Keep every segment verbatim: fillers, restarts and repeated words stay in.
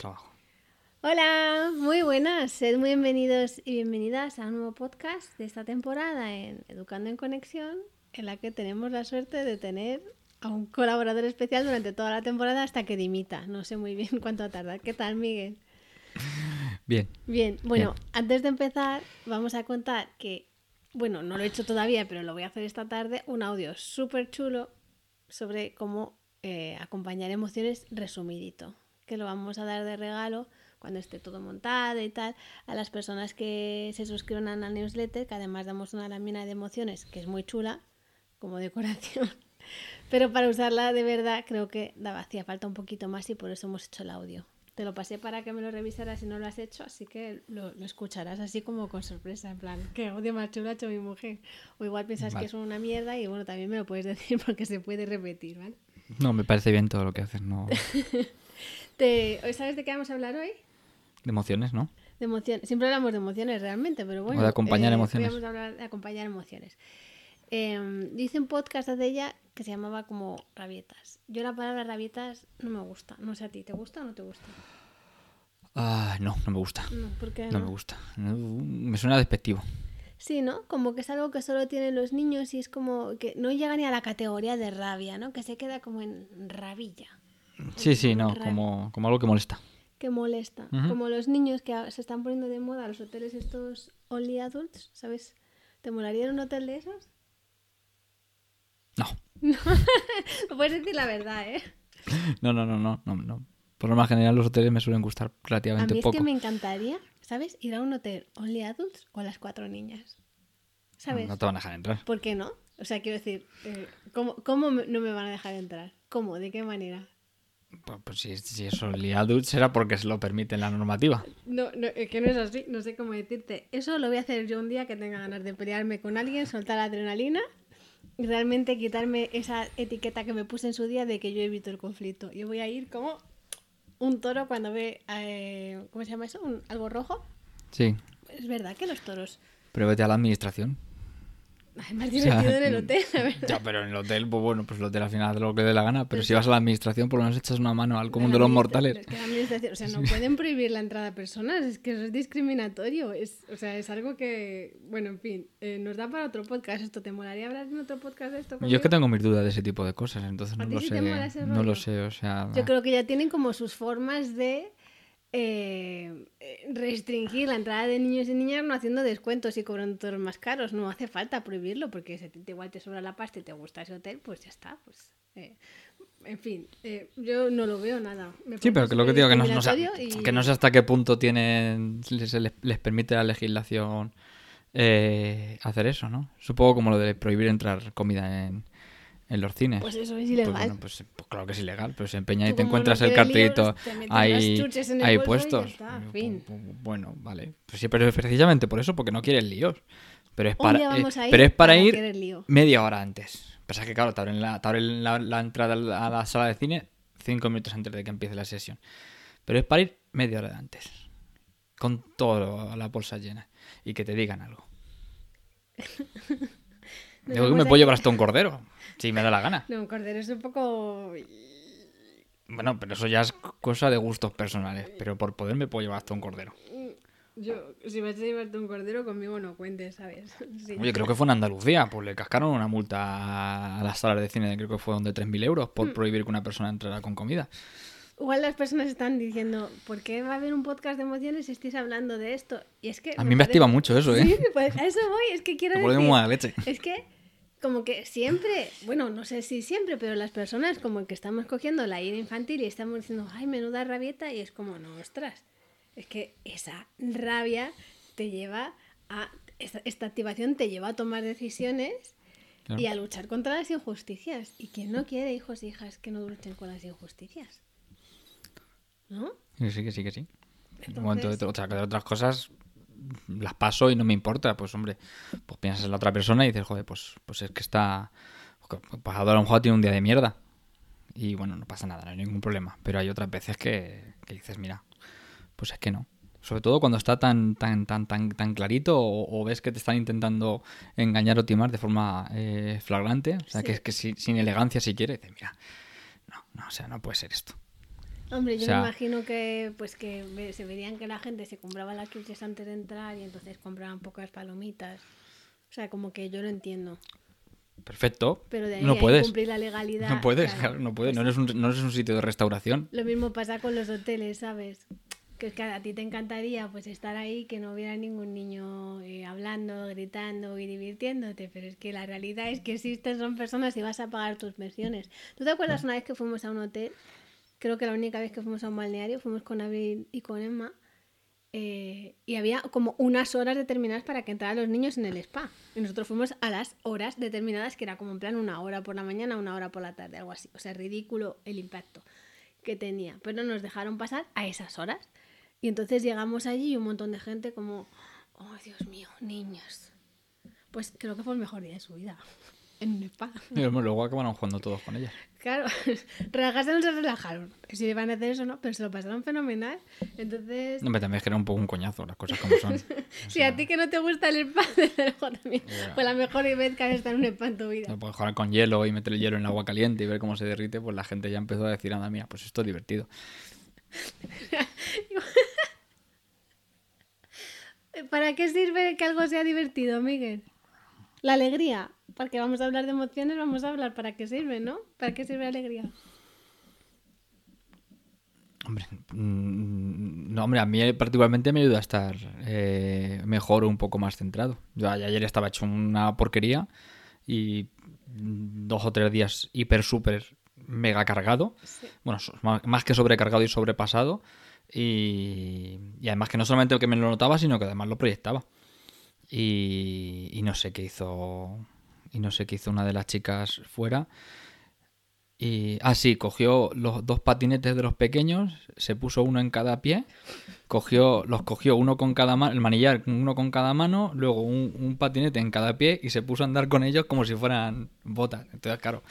trabajo. Hola, muy buenas, sed muy bienvenidos y bienvenidas a un nuevo podcast de esta temporada en Educando en Conexión, en la que tenemos la suerte de tener a un colaborador especial durante toda la temporada hasta que dimita. No sé muy bien cuánto tarda. ¿Qué tal, Miguel? Bien. Bien, bueno, Bien. antes de empezar vamos a contar que, bueno, no lo he hecho todavía, pero lo voy a hacer esta tarde, un audio súper chulo sobre cómo eh, acompañar emociones resumidito, que lo vamos a dar de regalo cuando esté todo montado y tal, a las personas que se suscriban a la newsletter, que además damos una lámina de emociones que es muy chula, como decoración, pero para usarla de verdad creo que daba, hacía falta un poquito más y por eso hemos hecho el audio. Te lo pasé para que me lo revisaras si no lo has hecho, así que lo, lo escucharás así como con sorpresa, en plan, qué audio más chulo ha hecho mi mujer. O igual piensas Vale. que es una mierda y bueno, también me lo puedes decir porque se puede repetir, ¿vale? No, me parece bien todo lo que haces, no. Te, ¿Sabes de qué vamos a hablar hoy? De emociones, ¿no? De emociones. Siempre hablamos de emociones realmente, pero O de bueno, acompañar eh, hoy emociones. vamos a hablar de acompañar emociones. Eh, dice un podcast de ella que se llamaba como rabietas. Yo la palabra rabietas no me gusta. No sé a ti, ¿te gusta o no te gusta? Ah, no, no me gusta. No, ¿por qué No no? me gusta. No, me suena despectivo. Sí, ¿no? Como que es algo que solo tienen los niños y es como que no llega ni a la categoría de rabia, ¿no? Que se queda como en rabilla. Sí, En sí, no, rabia. como, como algo que molesta. Que molesta. Ujú. Como los niños que se están poniendo de moda los hoteles estos only adults, ¿sabes? ¿Te molaría un hotel de esos? No. No, puedes decir la verdad, ¿eh? No, no, no, no, no, no. Por lo más general los hoteles me suelen gustar A relativamente mí es que poco. me encantaría, ¿sabes? Ir a un hotel only adults con las cuatro niñas. No ¿Sabes? te van a dejar entrar. ¿Por qué no? O sea, quiero decir, eh, ¿cómo, cómo me- no me van a dejar entrar? ¿Cómo? ¿De qué manera? Pues, pues si, si es only adults será porque se lo permite la normativa. No, no, es que no es así, no sé cómo decirte. Eso lo voy a hacer yo un día que tenga ganas de pelearme con alguien, soltar la adrenalina y realmente quitarme esa etiqueta que me puse en su día de que yo evito el conflicto. Yo voy a ir como un toro cuando ve, eh, ¿cómo se llama eso? ¿Un- ¿Algo rojo? Sí, Es verdad que los toros... pero vete a la administración. Es más O sea, divertido en el hotel, la verdad. ya, pero en el hotel, pues bueno, pues el hotel al final hace lo que dé la gana. Pero Pero si sí. vas a la administración, por lo menos echas una mano al común La de los administra- mortales. es que la administración, o sea, no pueden prohibir la entrada a personas, es que eso es discriminatorio, es, o sea, es algo que, bueno, en fin, eh, nos da para otro podcast esto. ¿Te molaría hablar en otro podcast de esto Yo es que conmigo? tengo mis dudas de ese tipo de cosas, entonces ¿A no ti lo sí te mola sé. ese No lo rollo? sé, o sea. Yo creo que ya tienen como sus formas de eh, eh, restringir la entrada de niños y niñas no haciendo descuentos y cobrando todos más caros. No hace falta prohibirlo porque si a ti te- igual te sobra la pasta y te gusta ese hotel, pues ya está, pues... eh, en fin, eh, yo no lo veo nada. Me Sí, parece pero que lo que súper digo, que no, no sé, discriminatorio y... que no sé hasta qué punto tienen les, les, les permite la legislación eh, hacer eso, ¿no? Supongo como lo de prohibir entrar comida en, en los cines. Pues eso es Pues ilegal. bueno, pues, pues claro que es ilegal, pero se empeña y Tú te como no encuentras el quieres líos, cartelito te metes las ahí, chuches en el ahí bolso y ya puestos. está, fin. Bueno, vale. Pues sí, pero es precisamente por eso, porque no quieres líos. Pero es Un para, día eh, vamos a ir pero es para, para ir querer lío. media hora antes. Pasa que, claro, te abren, la, te abren la, la entrada a la, a la sala de cine cinco minutos antes de que empiece la sesión. Pero es para ir media hora antes. Con toda la bolsa llena. Y que te digan algo. Nos Yo vamos me a puedo ir- llevar hasta un cordero. Si me da la gana. No, un cordero es un poco... Bueno, pero eso ya es cosa de gustos personales. Pero por poder me puedo llevar hasta un cordero. Yo, si vas a llevarte un cordero, conmigo no cuentes, ¿sabes? Sí. Oye, creo que fue en Andalucía. Pues le cascaron una multa a las salas de cine. Creo que fueron de tres mil euros por prohibir que una persona entrara con comida. Igual las personas están diciendo, ¿por qué va a haber un podcast de emociones si estáis hablando de esto? Y es que A mí me activa mucho eso, ¿eh? Sí, pues a eso voy, es que quiero Me pone decir... muy mala leche. Es que como que siempre, bueno, no sé si siempre, pero las personas como que estamos cogiendo la ira infantil y estamos diciendo, ay, menuda rabieta, y es como, no, ostras, es que esa rabia te lleva a, esta, esta activación te lleva a tomar decisiones Claro. y a luchar contra las injusticias. ¿Y quién no quiere hijos e hijas que no luchen con las injusticias? ¿No? Que sí, que sí, que sí. Entonces... Un momento de, o sea, que de otras cosas las paso y no me importa. Pues hombre, pues piensas en la otra persona y dices, joder, pues, pues es que está... Pues a lo mejor tiene un día de mierda. Y bueno, no pasa nada, no hay ningún problema. Pero hay otras veces que, que dices, mira, pues es que no. Sobre todo cuando está tan tan tan tan tan clarito o, o ves que te están intentando engañar o timar de forma eh, flagrante. O sea, Sí. que es que si, sin elegancia si quieres, dices, mira, no, no, o sea, no puede ser esto. Hombre, yo O sea, me imagino que pues que ve- se verían que la gente se compraba las chuches antes de entrar y entonces compraban pocas palomitas. O sea, como que yo lo entiendo. perfecto. Pero de ahí No a puedes. incumplir la legalidad, No puedes, claro, claro, no puedes. pues No eres un, no eres un sitio de restauración. lo mismo pasa con los hoteles, ¿sabes? Que es que a ti te encantaría pues estar ahí, que no hubiera ningún niño eh, hablando, gritando y divirtiéndote, pero es que la realidad es que existen, son personas y vas a pagar tus pensiones. ¿Tú te acuerdas una vez que fuimos a un hotel? Creo que la única vez que fuimos a un balneario, fuimos con Abril y con Emma, eh, y había como unas horas determinadas para que entraran los niños en el spa. Y nosotros fuimos a las horas determinadas, que era como en plan una hora por la mañana, una hora por la tarde, algo así. O sea, ridículo el impacto que tenía. Pero nos dejaron pasar a esas horas. Y entonces llegamos allí y un montón de gente como, oh Dios mío, niños. Pues creo que fue el mejor día de su vida. En un spa. Y luego acabaron jugando todos con ellas. Claro, relajarse no se relajaron. Si iban a hacer eso, ¿no? Pero se lo pasaron fenomenal. Entonces, No, pero también es que era un poco un coñazo, las cosas como son. O si sea, a ti que no te gusta el spa, desde luego también Ya. fue la mejor vez que has estado en un spa en tu vida. no puedes jugar con hielo y meter el hielo en el agua caliente y ver cómo se derrite, pues la gente ya empezó a decir, anda, mira, pues esto es divertido. ¿Para qué sirve que algo sea divertido, Miguel? La alegría. Porque vamos a hablar de emociones, vamos a hablar para qué sirve, ¿no? ¿Para qué sirve la alegría? Hombre, mm, no, hombre, a mí particularmente me ayuda a estar eh, mejor o un poco más centrado. Yo a- ayer estaba hecho una porquería y mm, dos o tres días hiper, súper, mega cargado. Sí. Bueno, so- más, más que sobrecargado y sobrepasado. Y, y además que no solamente que me lo notaba, sino que además lo proyectaba. Y, y no sé qué hizo. Y no sé qué hizo una de las chicas fuera. Y, ah, sí, cogió los dos patinetes de los pequeños, se puso uno en cada pie, cogió, los cogió uno con cada mano, el manillar uno con cada mano, luego un, un patinete en cada pie y se puso a andar con ellos como si fueran botas. Entonces, claro,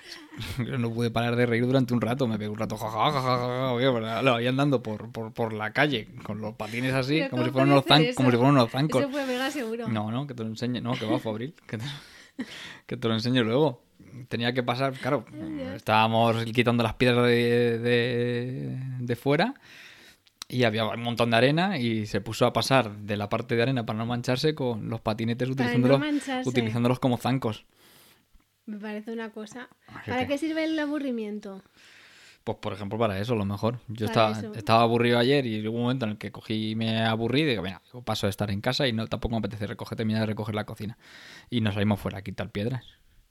yo no pude parar de reír durante un rato, me pegué un rato, jajaja, lo había andando por, por, por la calle con los patines así, Pero como si ¿cómo fueran unos, puede zan- ser como si eso? fueran unos zancos. Eso fue mega seguro. No, no, que te lo enseñe. No, que va, fue Abril. Que te, que te lo enseño luego. Tenía que pasar, claro, estábamos quitando las piedras de, de, de fuera y había un montón de arena y se puso a pasar de la parte de arena para no mancharse con los patinetes Para no utilizándolos, mancharse. utilizándolos como zancos. Me parece una cosa. Así ¿Para que- qué sirve el aburrimiento? Pues por ejemplo para eso, a lo mejor. Yo Para estaba, eso. estaba aburrido ayer y hubo un momento en el que cogí y me aburrí y digo, venga, paso de estar en casa y no tampoco me apetece recoger, terminar de recoger la cocina. Y nos salimos fuera a quitar piedras.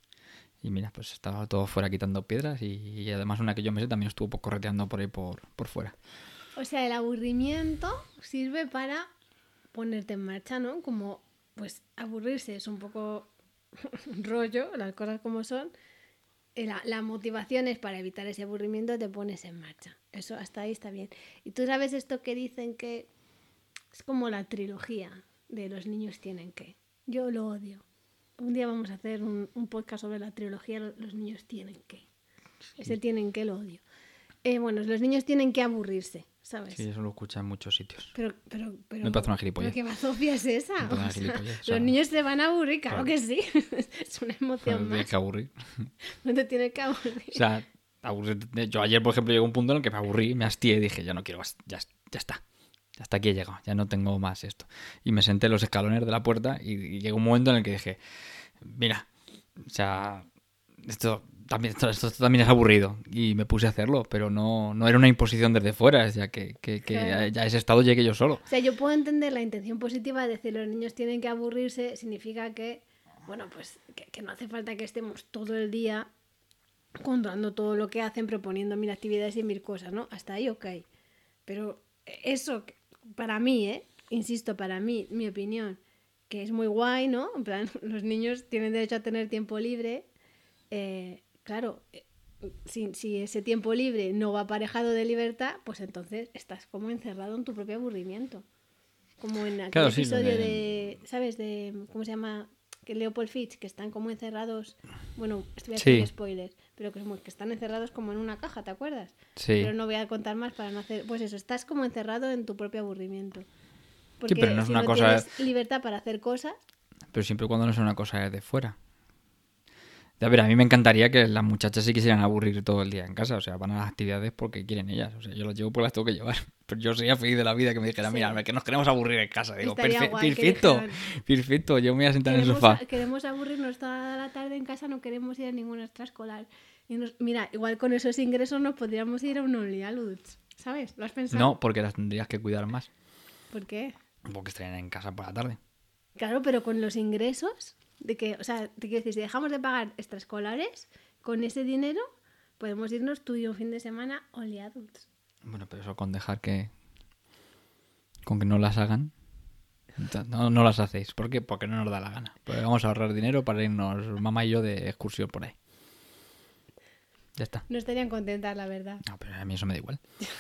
Y mira, pues estaba todo fuera quitando piedras y, y además una que yo me sé también estuvo correteando por ahí por, por fuera. O sea, el aburrimiento sirve para ponerte en marcha, ¿no? Como, pues, aburrirse es un poco rollo, las cosas como son. Eh, La, la motivación es para evitar ese aburrimiento, te pones en marcha. Eso hasta ahí está bien. Y tú sabes esto que dicen que es como la trilogía de los niños tienen que. Yo lo odio. Un día vamos a hacer un, un podcast sobre la trilogía los niños tienen que. Ese tienen que lo odio. Eh, bueno, los niños tienen que aburrirse, ¿sabes? Sí, eso lo escuché en muchos sitios. Pero, pero, pero. Me parece una gilipollez. ¿Pero qué bazofia es esa? Me parece una O sea, gilipollez, o sea, los niños se van a aburrir, claro, claro. que sí. Es una No emoción te tienes más. que aburrir. No te tienes que aburrir. O sea, aburrirte- yo ayer, por ejemplo, llegó un punto en el que me aburrí, me hastié y dije, ya no quiero más, ya, ya está. Hasta aquí he llegado, ya no tengo más esto. Y me senté en los escalones de la puerta y, y llegó un momento en el que dije, mira, o sea, esto también, esto, esto también es aburrido. Y me puse a hacerlo, pero no, no era una imposición desde fuera, es ya que, que, que Claro. ya a ese estado llegué yo solo. O sea, yo puedo entender la intención positiva de decir los niños tienen que aburrirse, significa que, bueno, pues que, que no hace falta que estemos todo el día controlando todo lo que hacen, proponiendo mil actividades y mil cosas, ¿no? Hasta ahí, ok. Pero eso, para mí, ¿eh? Insisto, para mí, mi opinión, que es muy guay, ¿no? En plan, los niños tienen derecho a tener tiempo libre. Eh, claro, eh, si, si ese tiempo libre no va aparejado de libertad, pues entonces estás como encerrado en tu propio aburrimiento. Como en aquel Claro, sí, lo episodio de- de... ¿Sabes? De... ¿Cómo se llama? Que Leopold Fitch, que están como encerrados... Bueno, estoy haciendo Sí. spoilers, pero que, como que están encerrados como en una caja, ¿te acuerdas? Sí. Pero no voy a contar más para no hacer... Pues eso, estás como encerrado en tu propio aburrimiento. Sí, pero no es si una no cosa- tienes libertad para hacer cosas, Pero siempre y cuando no sea una cosa de fuera. Ya ver, a mí me encantaría que las muchachas sí quisieran aburrir todo el día en casa. O sea, van a las actividades porque quieren ellas. O sea, yo las llevo porque las tengo que llevar. Pero yo sería feliz de la vida que me dijeran, Sí. mira, que nos queremos aburrir en casa. Digo, Estaría "Perfe- guay que perfecto, dijeran, perfecto. Yo me voy a sentar en el queremos, sofá. a- queremos aburrirnos toda la tarde en casa, no queremos ir a ninguna extraescolar. Y nos- mira, igual con esos ingresos nos podríamos ir a un Only Adults, ¿sabes? ¿Lo has pensado? No, porque las tendrías que cuidar más. ¿Por qué? Porque estarían en casa por la tarde. Claro, pero con los ingresos, de que, o sea, te quiero decir, si dejamos de pagar extraescolares, con ese dinero podemos irnos tú y yo un fin de semana Only Adults. Bueno, pero eso con dejar que... Con que no las hagan. No, no las hacéis. ¿Por qué? Porque no nos da la gana. Porque vamos a ahorrar dinero para irnos mamá y yo de excursión por ahí. Ya está. No estarían contentas, la verdad. No, pero a mí eso me da igual.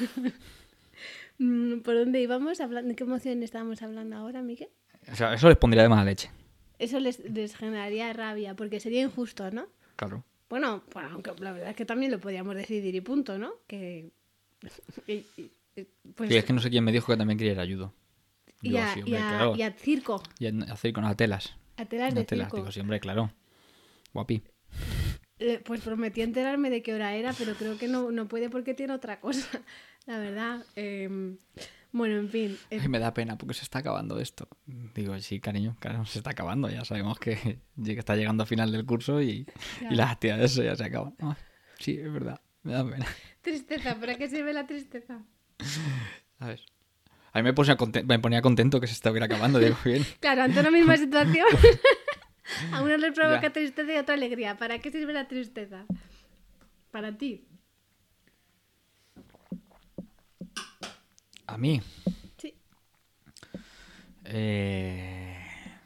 Mm, ¿Por dónde íbamos? Hablando, ¿de qué emoción estábamos hablando ahora, Miguel? O sea, eso les pondría de mala leche. Eso les, les generaría rabia, porque sería injusto, ¿no? Claro. Bueno, bueno, aunque la verdad es que también lo podíamos decidir y punto, ¿no? Que... y, y- y- pues, Sí, es que no sé quién me dijo que también quería ir a judo. y, Digo, a, sí, y hombre, a- claro. y a circo, Y a hacer con las telas. a telas A de telas. circo. Digo, sí, hombre, claro. Guapi. Eh, Pues prometí enterarme de qué hora era, pero creo que no, no puede porque tiene otra cosa, la verdad. Eh, bueno, en fin. eh, Ay, me da pena porque se está acabando esto. Digo, sí, cariño, claro, se está acabando. Ya sabemos que llega- está llegando al final del curso y, Claro. y las actividades ya se acaban. Ah, sí, es verdad. Me da pena. Tristeza, ¿para qué sirve la tristeza? ¿Sabes? A mí me ponía, conten- me ponía contento que se estuviera acabando. Digo, bien. Claro, ante una misma situación, a uno le provoca Ya. tristeza y a otro alegría. ¿Para qué sirve la tristeza? Para ti. A mí. Sí. Eh...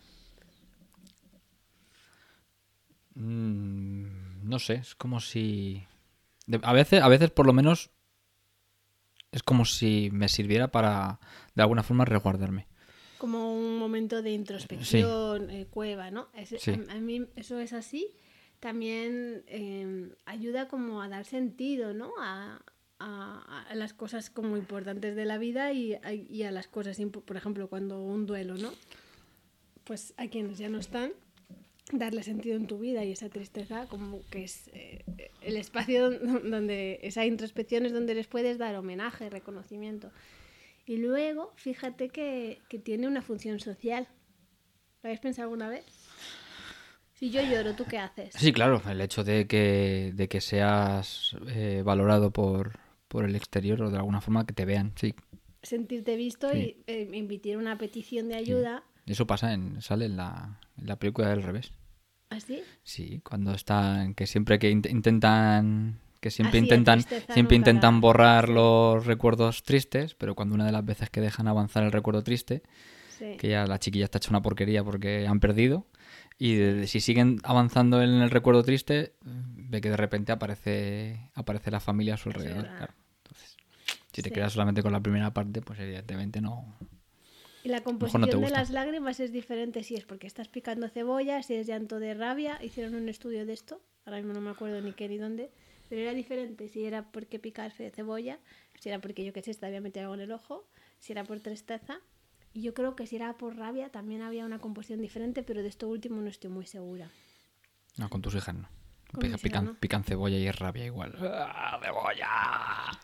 mm, no sé, es como si... de- A veces, a veces, por lo menos, es como si me sirviera para, de alguna forma, resguardarme. Como un momento de introspección, eh, cueva, ¿no? Es- Sí. a, a mí eso es así. También eh, ayuda como a dar sentido, ¿no? A, a- a las cosas como importantes de la vida y a, y a las cosas, impo- por ejemplo, cuando un duelo, ¿no? Pues a quienes ya no están, darle sentido en tu vida y esa tristeza como que es eh, el espacio don- donde esa introspección es donde les puedes dar homenaje, reconocimiento. Y luego, fíjate que, que tiene una función social. ¿Lo habéis pensado alguna vez? Si yo lloro, ¿tú qué haces? Sí, claro, el hecho de que, de que seas eh, valorado por, por el exterior o de alguna forma que te vean, sí. Sentirte visto Sí. y eh, emitir una petición de ayuda. Eso pasa en, sale en la, en la película del revés. ¿Así? Sí, cuando están, que siempre que int- intentan, que siempre Así, intentan, tristeza siempre nunca intentan la- borrar sí. los recuerdos tristes, pero cuando una de las veces que dejan avanzar el recuerdo triste, Sí. que ya la chiquilla está hecha una porquería porque han perdido, y de- si siguen avanzando en el recuerdo triste, ve que de repente aparece, aparece la familia a su alrededor. verdad. Claro. Entonces, si te Sí. quedas solamente con la primera parte, pues evidentemente no. Y la mejor no composición te de gusta. las lágrimas es diferente si es porque estás picando cebolla, si es llanto de rabia. Hicieron un estudio de esto, ahora mismo no me acuerdo ni qué ni dónde, pero era diferente si era porque picas fe- cebolla, si era porque yo que sé, te había metido algo en el ojo, si era por tristeza. Y yo creo que si era por rabia también había una composición diferente, pero de esto último no estoy muy segura. No, con tus hijas no. Con Pica- mis hijas, pican, ¿no? pican cebolla y es rabia igual. ¡Ah, cebolla!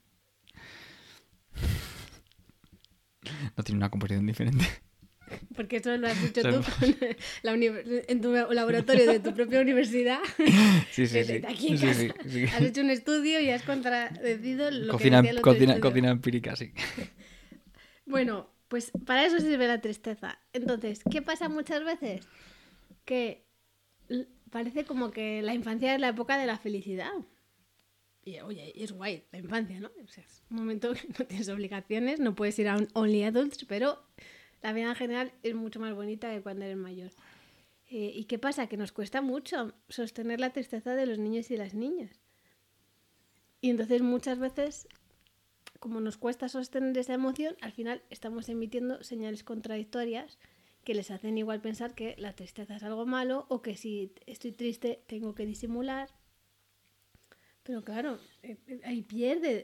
No tiene una composición diferente. Porque eso lo has dicho Son- tú con la uni- en tu laboratorio de tu propia universidad. Sí, sí, sí. Desde aquí en Sí, casa. sí, sí. Has hecho un estudio y has contradecido lo Cocina, que decía el otro cocina, estudio. cocina empírica, sí. Bueno, pues para eso sirve la tristeza. Entonces, ¿qué pasa muchas veces? Que l- parece como que la infancia es la época de la felicidad. Y oye, es guay la infancia, ¿no? O sea, es un momento que no tienes obligaciones, no puedes ir a un Only Adults, pero la vida en general es mucho más bonita que cuando eres mayor. Eh, ¿Y qué pasa? Que nos cuesta mucho sostener la tristeza de los niños y las niñas. Y entonces muchas veces, como nos cuesta sostener esa emoción, al final estamos emitiendo señales contradictorias que les hacen igual pensar que la tristeza es algo malo o que si estoy triste tengo que disimular. Pero claro, eh, eh, ahí pierde,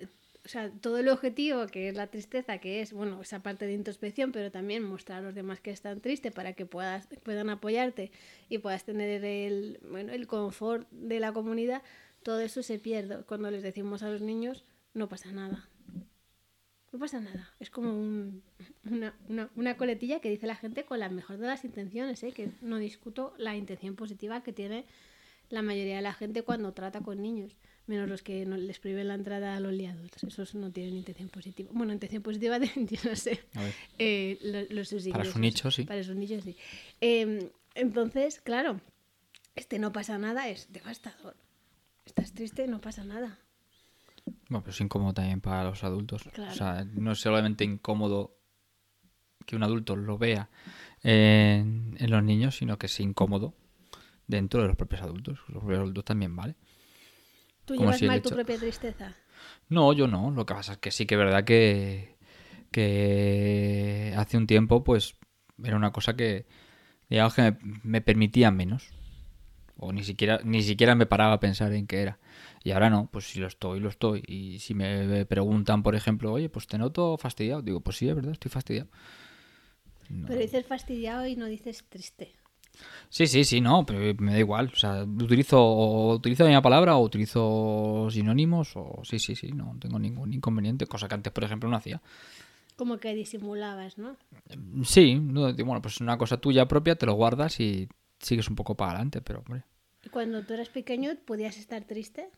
o sea, todo el objetivo que es la tristeza, que es, bueno, esa parte de introspección, pero también mostrar a los demás que están tristes para que puedas, puedan apoyarte y puedas tener el, bueno, el confort de la comunidad, todo eso se pierde. Cuando les decimos a los niños, no pasa nada. No pasa nada. Es como un, una, una, una coletilla que dice la gente con la mejor de las intenciones, ¿eh? Que no discuto la intención positiva que tiene la mayoría de la gente cuando trata con niños. Menos los que no les prohíben la entrada a los liados. Esos no tienen intención positiva. Bueno, intención positiva de, yo no sé. Eh, los, los sus para su nicho, sí. Para sus nichos, sí. Eh, entonces, claro, este no pasa nada es devastador. Estás triste, no pasa nada. Bueno, pero es incómodo también para los adultos. Claro. O sea, no es solamente incómodo que un adulto lo vea en, en los niños, sino que es incómodo dentro de los propios adultos. Los propios adultos también, ¿vale? ¿Tú Como llevas si el mal hecho- tu propia tristeza? No, yo no. Lo que pasa es que sí que es verdad que, que hace un tiempo, pues, era una cosa que, digamos que me, me permitía menos. O ni siquiera, ni siquiera me paraba a pensar en qué era. Y ahora no, pues si lo estoy, lo estoy. Y si me preguntan, por ejemplo, oye, pues te noto fastidiado, digo, pues sí, es verdad, estoy fastidiado. No. Pero dices fastidiado y no dices triste. Sí, sí, sí, no, pero me da igual. O sea, utilizo, o utilizo la misma palabra o utilizo sinónimos o sí, sí, sí, no tengo ningún inconveniente. Cosa que antes, por ejemplo, no hacía. Como que disimulabas, ¿no? Sí, no, bueno, pues una cosa tuya propia, te lo guardas y sigues un poco para adelante, pero hombre. ¿Y cuando tú eras pequeño podías estar triste?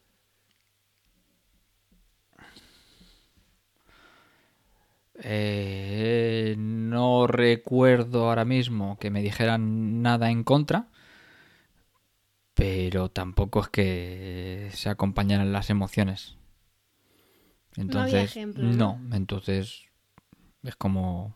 Eh, no recuerdo ahora mismo que me dijeran nada en contra, pero tampoco es que se acompañaran las emociones. Entonces, No había ejemplo, ¿no? no, entonces es como,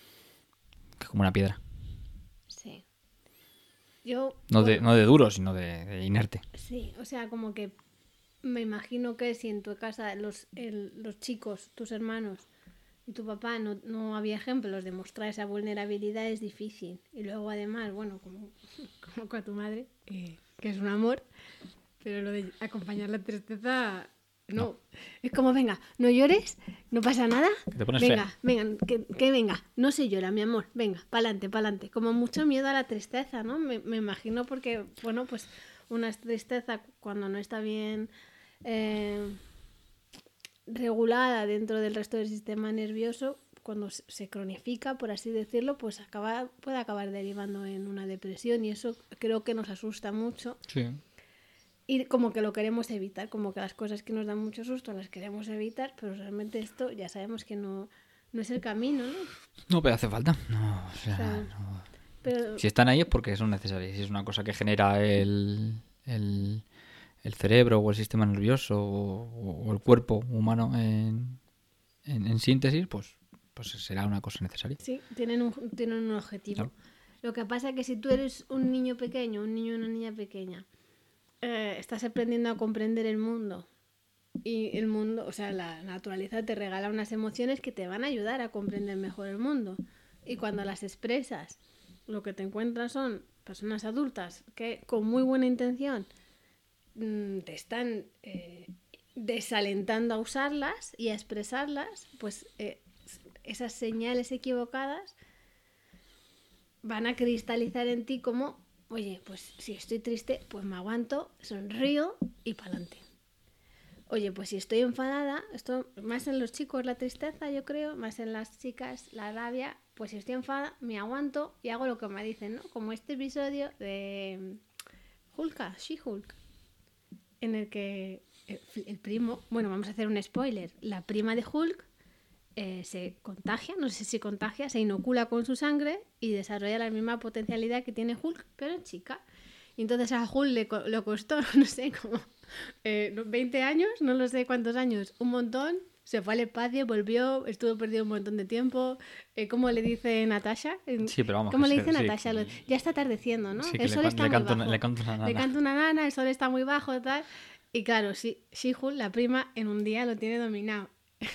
es como una piedra. Sí. Yo, No de, bueno, no de duro, sino de, de inerte. sí, o sea, como que me imagino que si en tu casa los, el- los chicos, tus hermanos y tu papá no, no había ejemplos de mostrar esa vulnerabilidad, es difícil. Y luego además, bueno, como, como con tu madre, eh, que es un amor, pero lo de acompañar la tristeza, no. No. Es como, venga, no llores, no pasa nada. Que te pones Venga, fea. venga, que, que venga, no se llora, mi amor, venga, pa'lante, pa'lante. Como mucho miedo a la tristeza, ¿no? Me, me imagino porque, bueno, pues una tristeza cuando no está bien eh, regulada dentro del resto del sistema nervioso, cuando se- se cronifica, por así decirlo, pues acaba, puede acabar derivando en una depresión y eso creo que nos asusta mucho. Sí. Y como que lo queremos evitar, como que las cosas que nos dan mucho susto las queremos evitar, pero realmente esto ya sabemos que no, no es el camino, ¿no? No, pero hace falta. No, o sea, O sea, no. pero Si están ahí es porque son necesarias. Si es una cosa que genera el, el, el cerebro o el sistema nervioso o, o el cuerpo humano en, en, en síntesis, pues, pues será una cosa necesaria. sí, tienen un, tienen un objetivo. Claro. Lo que pasa es que si tú eres un niño pequeño, un niño o una niña pequeña, eh, estás aprendiendo a comprender el mundo y el mundo, o sea, la naturaleza te regala unas emociones que te van a ayudar a comprender mejor el mundo. Y cuando las expresas, lo que te encuentras son personas adultas que con muy buena intención mm, te están eh, desalentando a usarlas y a expresarlas, pues eh, esas señales equivocadas van a cristalizar en ti como, oye, pues si estoy triste, pues me aguanto, sonrío y pa'lante. Oye, pues si estoy enfadada, esto más en los chicos la tristeza, yo creo, más en las chicas la rabia, pues si estoy enfadada, me aguanto y hago lo que me dicen, ¿no? Como este episodio de Hulka, She-Hulk, en el que el, el primo, bueno, vamos a hacer un spoiler, la prima de Hulk eh, se contagia, no sé si contagia, se inocula con su sangre y desarrolla la misma potencialidad que tiene Hulk, pero en chica. Y entonces a Hulk le, co- le costó, no sé, como eh, veinte años, no lo sé cuántos años, un montón. Se fue al espacio, volvió, estuvo perdido un montón de tiempo. Eh, ¿Cómo le dice Natasha? Sí, pero vamos, ¿Cómo que le sí, dice sí, Natasha? que- Ya está atardeciendo, ¿no? Sí, que El le sol can- está le muy canto una- bajo. le canto una Le nana. canta una nana, el sol está muy bajo, tal. Y claro, sí, She-Hulk, la prima, en un día lo tiene dominado.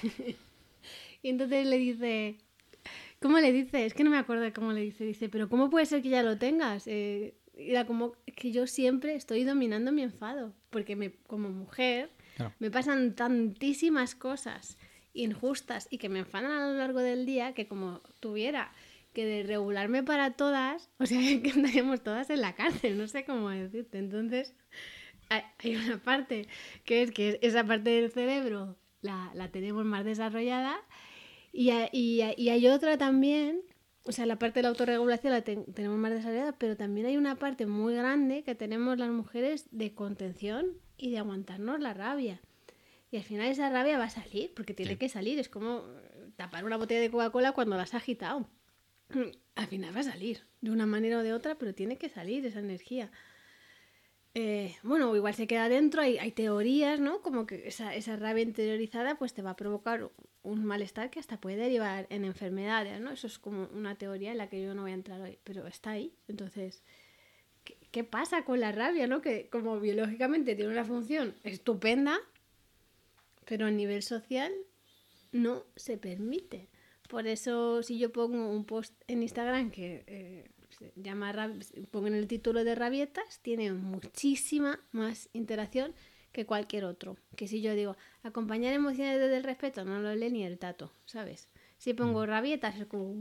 Y entonces le dice, ¿cómo le dice? Es que no me acuerdo de cómo le dice. Dice, pero ¿cómo puede ser que ya lo tengas? Eh, era como que yo siempre estoy dominando mi enfado, porque me, como mujer Claro. me pasan tantísimas cosas injustas y que me enfadan a lo largo del día, que como tuviera que de regularme para todas, o sea, que andaríamos todas en la cárcel, no sé cómo decirte. Entonces, hay una parte que es que esa parte del cerebro la, la tenemos más desarrollada y, y, y hay otra también, o sea, la parte de la autorregulación la ten, tenemos más desarrollada, pero también hay una parte muy grande que tenemos las mujeres de contención y de aguantarnos la rabia. Y al final esa rabia va a salir, porque tiene sí. que salir. Es como tapar una botella de Coca-Cola cuando la has agitado. Al final va a salir, de una manera o de otra, pero tiene que salir esa energía. Eh, bueno, igual se queda dentro, hay, hay teorías, ¿no? Como que esa, esa rabia interiorizada pues te va a provocar un malestar que hasta puede derivar en enfermedades, ¿no? Eso es como una teoría en la que yo no voy a entrar hoy, pero está ahí. Entonces, ¿qué, qué pasa con la rabia, no? Que como biológicamente tiene una función estupenda, pero a nivel social no se permite. Por eso, si yo pongo un post en Instagram que eh, se llama, pongo en el título de rabietas, tiene muchísima más interacción que cualquier otro. Que si yo digo, acompañar emociones desde el respeto, no lo lee ni el tato, ¿sabes? Si pongo rabietas, es como...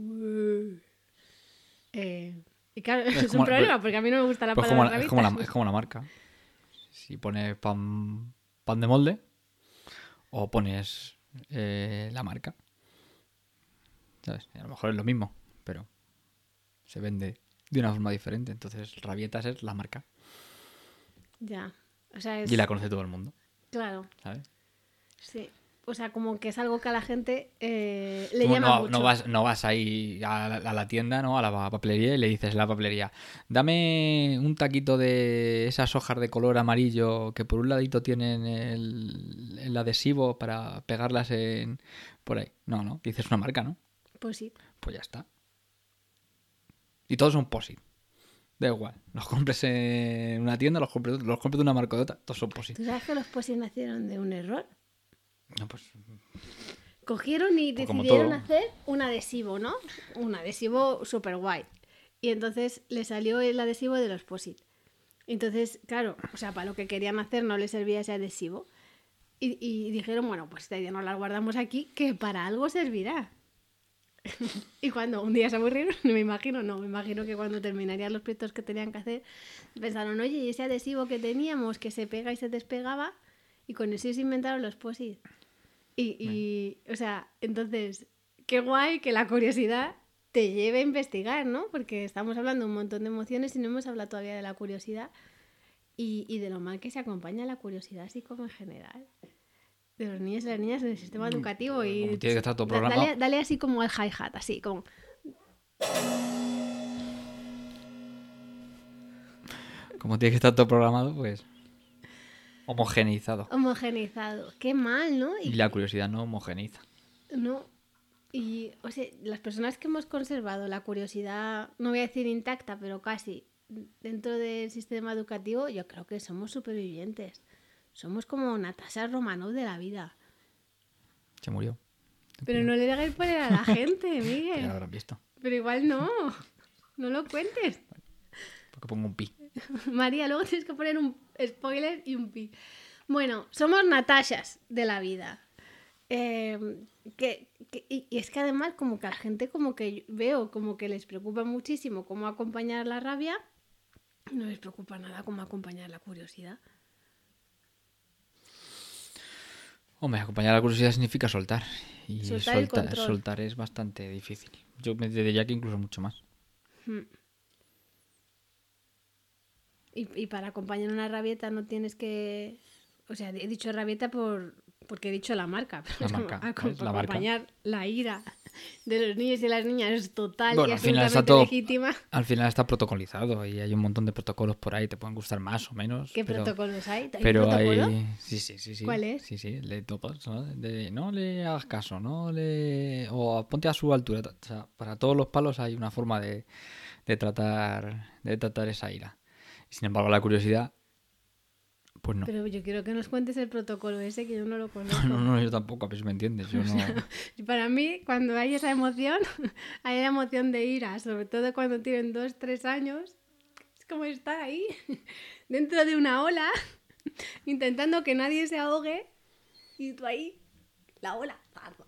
Eh, y claro, es, es como, un problema, porque a mí no me gusta la pues palabra como, rabietas. Es como, la, es como la marca. Si pones pan, pan de molde o pones eh, la marca, ¿sabes? A lo mejor es lo mismo, pero se vende de una forma diferente. Entonces, rabietas es la marca. Ya. O sea, es... Y la conoce todo el mundo. Claro. ¿Sabes? Sí. O sea, como que es algo que a la gente eh, le Tú llama no, mucho. No vas, no vas ahí a la, a la tienda, ¿no? A la papelería y le dices a la papelería, dame un taquito de esas hojas de color amarillo que por un ladito tienen el, el adhesivo para pegarlas en por ahí. No, no. Dices una marca, ¿no? Pues sí. Pues ya está. Y todos son posit. Da igual. Los compres en una tienda, los compres, los compres de una marca o de otra, todos son posit. ¿Tú sabes que los posit nacieron de un error? No, pues... Cogieron y pues decidieron hacer un adhesivo, ¿no? Un adhesivo super guay. Y entonces le salió el adhesivo de los posit. Entonces, claro, o sea, para lo que querían hacer no les servía ese adhesivo. Y, y dijeron, bueno, pues esta idea nos la guardamos aquí, que para algo servirá. Y cuando un día se aburrieron, me imagino, no, me imagino que cuando terminarían los proyectos que tenían que hacer, pensaron, oye, y ese adhesivo que teníamos que se pega y se despegaba, y con eso se inventaron los posit. Y, y o sea, entonces, qué guay que la curiosidad te lleve a investigar, ¿no? Porque estamos hablando de un montón de emociones y no hemos hablado todavía de la curiosidad y, y de lo mal que se acompaña la curiosidad, así como en general. De los niños y las niñas en el sistema educativo. Y como tiene que estar todo programado. Dale, dale así como al hi-hat, así como... Como tiene que estar todo programado, pues... Homogeneizado. Homogeneizado. Qué mal, ¿no? Y, y la curiosidad no homogeneiza. No. Y, o sea, las personas que hemos conservado la curiosidad, no voy a decir intacta, pero casi, dentro del sistema educativo, yo creo que somos supervivientes. Somos como Natasha Romanoff de la vida. Se murió. Pero no le hagáis poner a la gente, Miguel. Ya lo habrán visto. Pero igual no. No lo cuentes. Porque pongo un pi. María, luego tienes que poner un spoiler y un pi. Bueno, somos Natashas de la vida. Eh, que, que, y, y es que además como que a la gente como que veo como que les preocupa muchísimo cómo acompañar la rabia. No les preocupa nada cómo acompañar la curiosidad. Hombre, acompañar la curiosidad significa soltar. Y soltar, soltar, soltar es bastante difícil. Yo me diría que incluso mucho más. Hmm. Y, y para acompañar una rabieta no tienes que... O sea, he dicho rabieta por porque he dicho la marca. La marca. Como, ¿ves? La acompañar marca. La ira de los niños y las niñas es total bueno, y al final absolutamente está todo, legítima. Al final está protocolizado y hay un montón de protocolos por ahí. Te pueden gustar más o menos. ¿Qué pero, protocolos hay? ¿Hay pero un protocolo? hay... Sí, sí, sí, sí. ¿Cuál es? Sí, sí, de todos, ¿no? De, no le hagas caso, no le... O ponte a su altura. O sea, para todos los palos hay una forma de, de, tratar, de tratar esa ira. Sin embargo, la curiosidad... Pues no. Pero yo quiero que nos cuentes el protocolo ese, que yo no lo conozco. No, no, yo tampoco, a ver si me entiendes. Yo no... O sea, para mí, cuando hay esa emoción, hay la emoción de ira, sobre todo cuando tienen dos, tres años, es como estar ahí, dentro de una ola, intentando que nadie se ahogue, y tú ahí, la ola,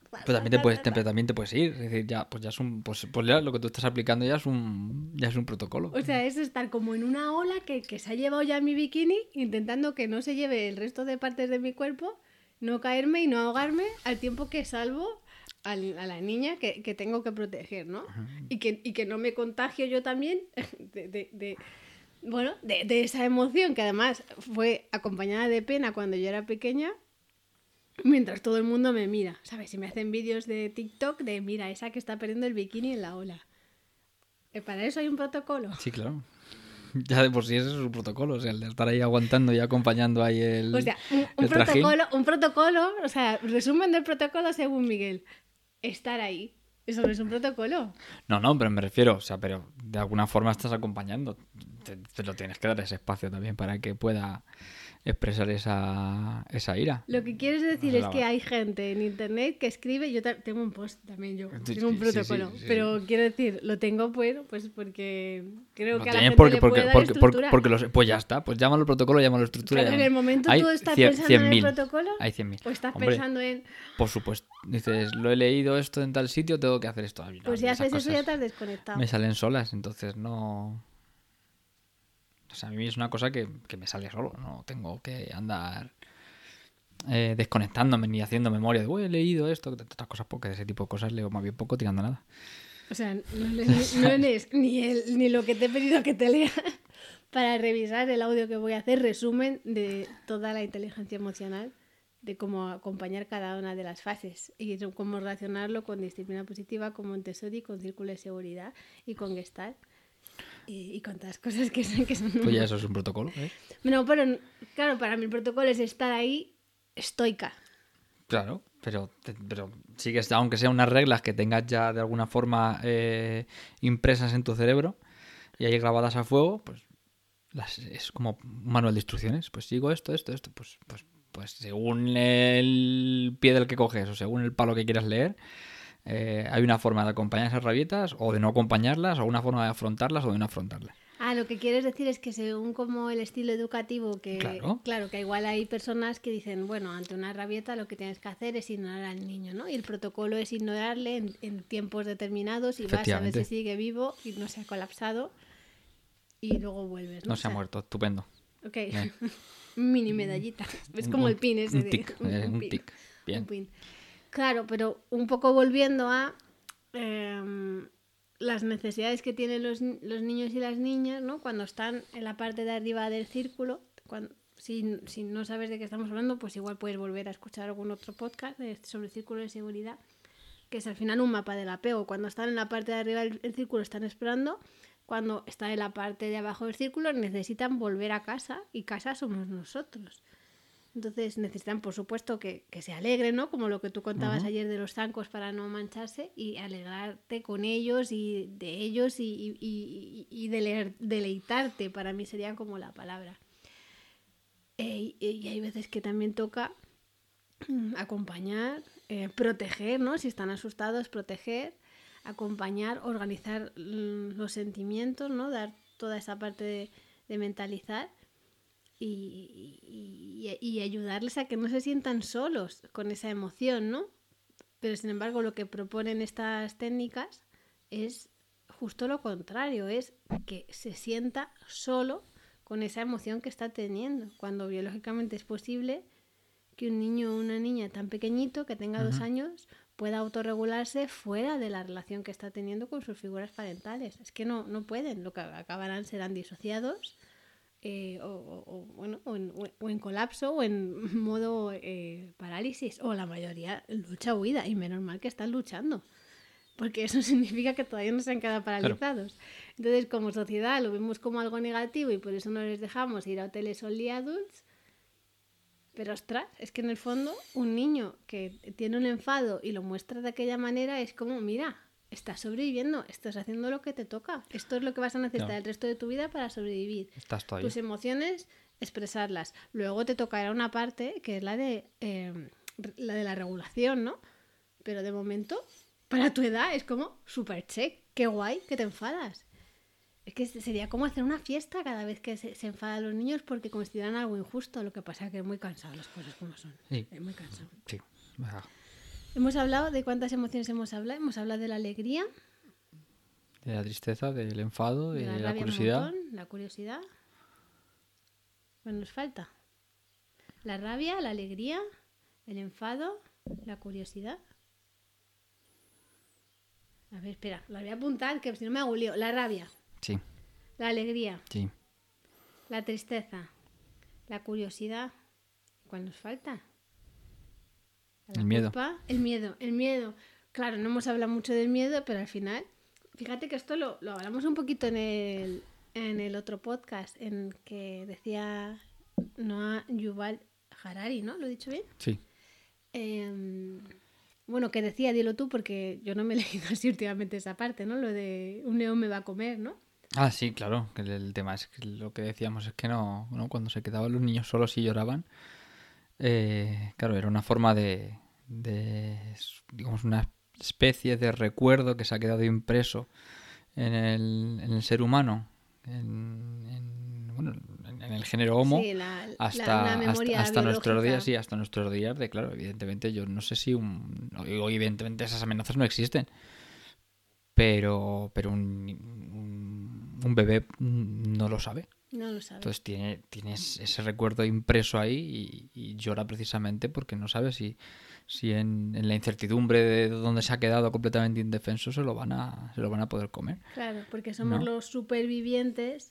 Pero también te puedes, te- pero también te puedes ir. Es decir, ya, pues ya es un. Pues, pues ya lo que tú estás aplicando ya es un. Ya es un protocolo. O sea, es estar como en una ola que, que se ha llevado ya mi bikini, intentando que no se lleve el resto de partes de mi cuerpo, no caerme y no ahogarme, al tiempo que salvo al- a la niña que, que tengo que proteger, ¿no? Y que, y que no me contagio yo también de, de- de- bueno, de, de esa emoción que además fue acompañada de pena cuando yo era pequeña, mientras todo el mundo me mira, ¿sabes? Y me hacen vídeos de TikTok de, mira, esa que está perdiendo el bikini en la ola. Eh, Para eso hay un protocolo. Sí, claro. Ya de por sí ese es un protocolo. O sea, el de estar ahí aguantando y acompañando ahí el. O sea, un, un el trajín. protocolo, un protocolo, o sea, resumen del protocolo según Miguel. Estar ahí. Eso no es un protocolo. No, no, pero me refiero, o sea, pero de alguna forma estás acompañando. Te, te lo tienes que dar ese espacio también para que pueda expresar esa, esa ira. Lo que quieres decir Esa es la- que hay gente en internet que escribe, yo ta- tengo un post también yo, Sí, tengo un sí, sí, protocolo, sí, sí. pero quiero decir, lo tengo bueno, pues porque creo Lo que a la tienes gente porque, le porque, puede dar porque, porque, estructura. porque los- pues ya está, pues llámalo protocolo, llámalo estructura. Claro, en llámalo. el momento Hay tú estás cien- pensando en el cien mil. protocolo Hay cien mil. o estás Hombre, pensando en, por supuesto. Dices, lo he leído esto en tal sitio, tengo que hacer esto. Ay, no, pues si esas haces eso cosas ya te has desconectado. me salen solas, entonces no. O sea, a mí es una cosa que, que me sale solo, no tengo que andar eh, desconectándome ni haciendo memoria de, uy, he leído esto, otras cosas, porque de ese tipo de cosas leo más bien poco tirando nada. O sea, no lees, ni, no lees ni, el, ni lo que te he pedido que te lea para revisar el audio que voy a hacer, resumen de toda la inteligencia emocional, de cómo acompañar cada una de las fases y cómo relacionarlo con disciplina positiva, con Montessori, con círculo de seguridad y con Gestalt. Y, y con todas cosas que son... Que son Pues ya eso es un protocolo, ¿eh? No, pero claro, para mí el protocolo es estar ahí estoica. Claro, pero, pero sigues, aunque sean unas reglas que tengas ya de alguna forma eh, impresas en tu cerebro y ahí grabadas a fuego, pues las, es como un manual de instrucciones. Pues sigo esto, esto, esto. Pues, pues, pues según el pie del que coges o según el palo que quieras leer, eh, hay una forma de acompañar esas rabietas o de no acompañarlas, o una forma de afrontarlas o de no afrontarlas. Ah, lo que quieres decir es que según como el estilo educativo, que Claro. claro, que igual hay personas que dicen, bueno, ante una rabieta lo que tienes que hacer es ignorar al niño, ¿no? Y el protocolo es ignorarle en, en tiempos determinados y vas a ver Efectivamente. si sigue vivo y no se ha colapsado y luego vuelves, ¿no? No O se ha sea, muerto, estupendo. Ok, Bien. mini medallita. Es Un- como un- el pin ese un de... tic, eh, un pin. tic. Bien. Un pin. Claro, pero un poco volviendo a em, las necesidades que tienen los, ni- los niños y las niñas, ¿no? Cuando están en la parte de arriba del círculo, cuando, si, si no sabes de qué estamos hablando, pues igual puedes volver a escuchar algún otro podcast de- sobre el círculo de seguridad, que es al final un mapa del apego. Cuando están en la parte de arriba del el círculo están esperando, cuando están en la parte de abajo del círculo necesitan volver a casa y casa somos nosotros. Entonces necesitan, por supuesto, que, que se alegren, ¿no? Como lo que tú contabas Ujú. ayer de los zancos para no mancharse y alegrarte con ellos y de ellos y, y, y, y dele- deleitarte, para mí sería como la palabra. Eh, y, y hay veces que también toca mm, acompañar, eh, proteger, ¿no? Si están asustados, proteger, acompañar, organizar mm, los sentimientos, ¿no? Dar toda esa parte de, de mentalizar y, y, y ayudarles a que no se sientan solos con esa emoción, ¿no? Pero sin embargo lo que proponen estas técnicas es justo lo contrario, es que se sienta solo con esa emoción que está teniendo, cuando biológicamente es posible que un niño o una niña tan pequeñito que tenga dos Ujú. años pueda autorregularse fuera de la relación que está teniendo con sus figuras parentales. Es que no, no pueden, lo que acabarán serán disociados eh, o, o- o, bueno, o, en, o en colapso o en modo eh, parálisis, o la mayoría lucha huida, y menos mal que están luchando, porque eso significa que todavía no se han quedado paralizados. Entonces, como sociedad lo vemos como algo negativo y por eso no les dejamos ir a hoteles only adults. Pero ostras, es que en el fondo un niño que tiene un enfado y lo muestra de aquella manera es como, mira, estás sobreviviendo, estás haciendo lo que te toca. Esto es lo que vas a necesitar Claro. el resto de tu vida para sobrevivir. Estás todavía. Tus emociones, expresarlas. Luego te tocará una parte que es la de, eh, la de la regulación, ¿no? Pero de momento, para tu edad es como super check. Qué guay que te enfadas. Es que sería como hacer una fiesta cada vez que se, se enfadan los niños porque consideran algo injusto. Lo que pasa es que es muy cansado, las cosas como son. Sí. Es muy cansado. Sí. Ah. Hemos hablado de cuántas emociones hemos hablado. Hemos hablado de la alegría, De la tristeza, del enfado, de, de la la rabia un curiosidad. montón, la curiosidad. Bueno, nos falta la rabia, la alegría, el enfado, la curiosidad. A ver, espera, la voy a apuntar, que si no me hago un lío. La rabia, Sí, la alegría, sí. la tristeza, la curiosidad. ¿Cuál nos falta? La El miedo. culpa, el miedo, el miedo. Claro, no hemos hablado mucho del miedo, pero al final, fíjate que esto lo, lo hablamos un poquito en el, en el otro podcast, en que decía Noah Yuval Harari, ¿no? ¿Lo he dicho bien? Sí. Eh, bueno, que decía, dilo tú, porque yo no me he leído así últimamente esa parte, ¿no? Lo de un león me va a comer, ¿no? Ah, sí, claro. Que el, el tema es que lo que decíamos es que no, no cuando se quedaban los niños solos y lloraban, eh, claro, era una forma de, de, digamos, una especie de recuerdo que se ha quedado impreso en el, en el ser humano, en, en, bueno, en, en el género Homo, Sí, la, la- hasta, una hasta, memoria hasta nuestros biológica. días, sí, hasta nuestros días de, claro, evidentemente yo no sé si un, hoy evidentemente esas amenazas no existen, pero, pero un, un, un bebé no lo sabe. No lo sabes. Entonces tiene, tienes ese recuerdo impreso ahí y, y llora precisamente porque no sabe si, si en, en la incertidumbre de donde se ha quedado completamente indefenso se lo van a, se lo van a poder comer. Claro, porque somos ¿No? los supervivientes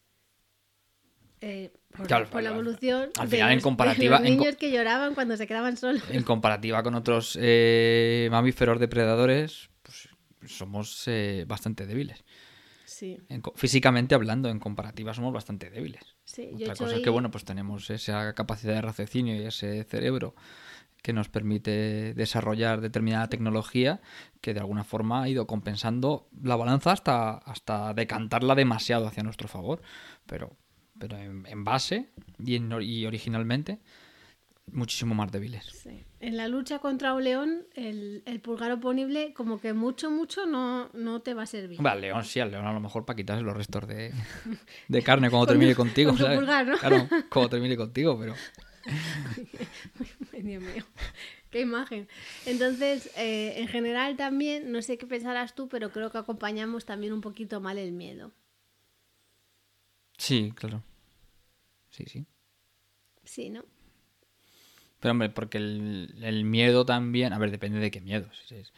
eh, por, Claro, por la al- al- evolución al de final, en los, de comparativa- los en co- niños que lloraban cuando se quedaban solos. En comparativa con otros eh, mamíferos depredadores, pues somos eh, bastante débiles. Sí, En co- físicamente hablando, en comparativa somos bastante débiles. sí. Yo he Otra hecho cosa es que, hoy- bueno, pues tenemos esa capacidad de raciocinio y ese cerebro que nos permite desarrollar determinada tecnología que de alguna forma ha ido compensando la balanza hasta, hasta decantarla demasiado hacia nuestro favor. Pero, pero en, en base y, en, y originalmente, muchísimo más débiles. sí. En la lucha contra un león, el, el pulgar oponible, como que mucho, mucho no, no te va a servir. Hombre, al león sí, al león a lo mejor para quitarse los restos de, de carne cuando Con termine tu- contigo, con tu ¿sabes? pulgar, ¿no? Claro, cuando termine contigo, pero... Ay, Dios mío, qué imagen. Entonces, eh, en general también, no sé qué pensarás tú, pero creo que acompañamos también un poquito mal el miedo. Sí, claro. Sí, sí. Sí, ¿no? Pero hombre, porque el, el miedo también... A ver, depende de qué miedo. Si es,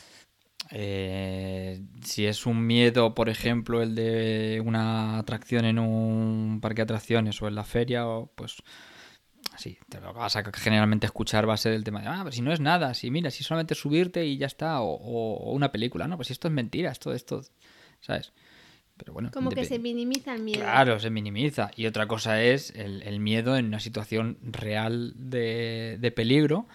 eh, si es un miedo, por ejemplo, el de una atracción en un parque de atracciones o en la feria, o pues... Sí, te lo que vas a generalmente escuchar va a ser el tema de, ah, pues si no es nada, si mira, si solamente subirte y ya está, o, o- o una película, no, pues si esto es mentira, esto, esto, ¿sabes? Pero bueno, Como que depe- se minimiza el miedo. claro, se minimiza. Y otra cosa es el, el miedo en una situación real de, de peligro.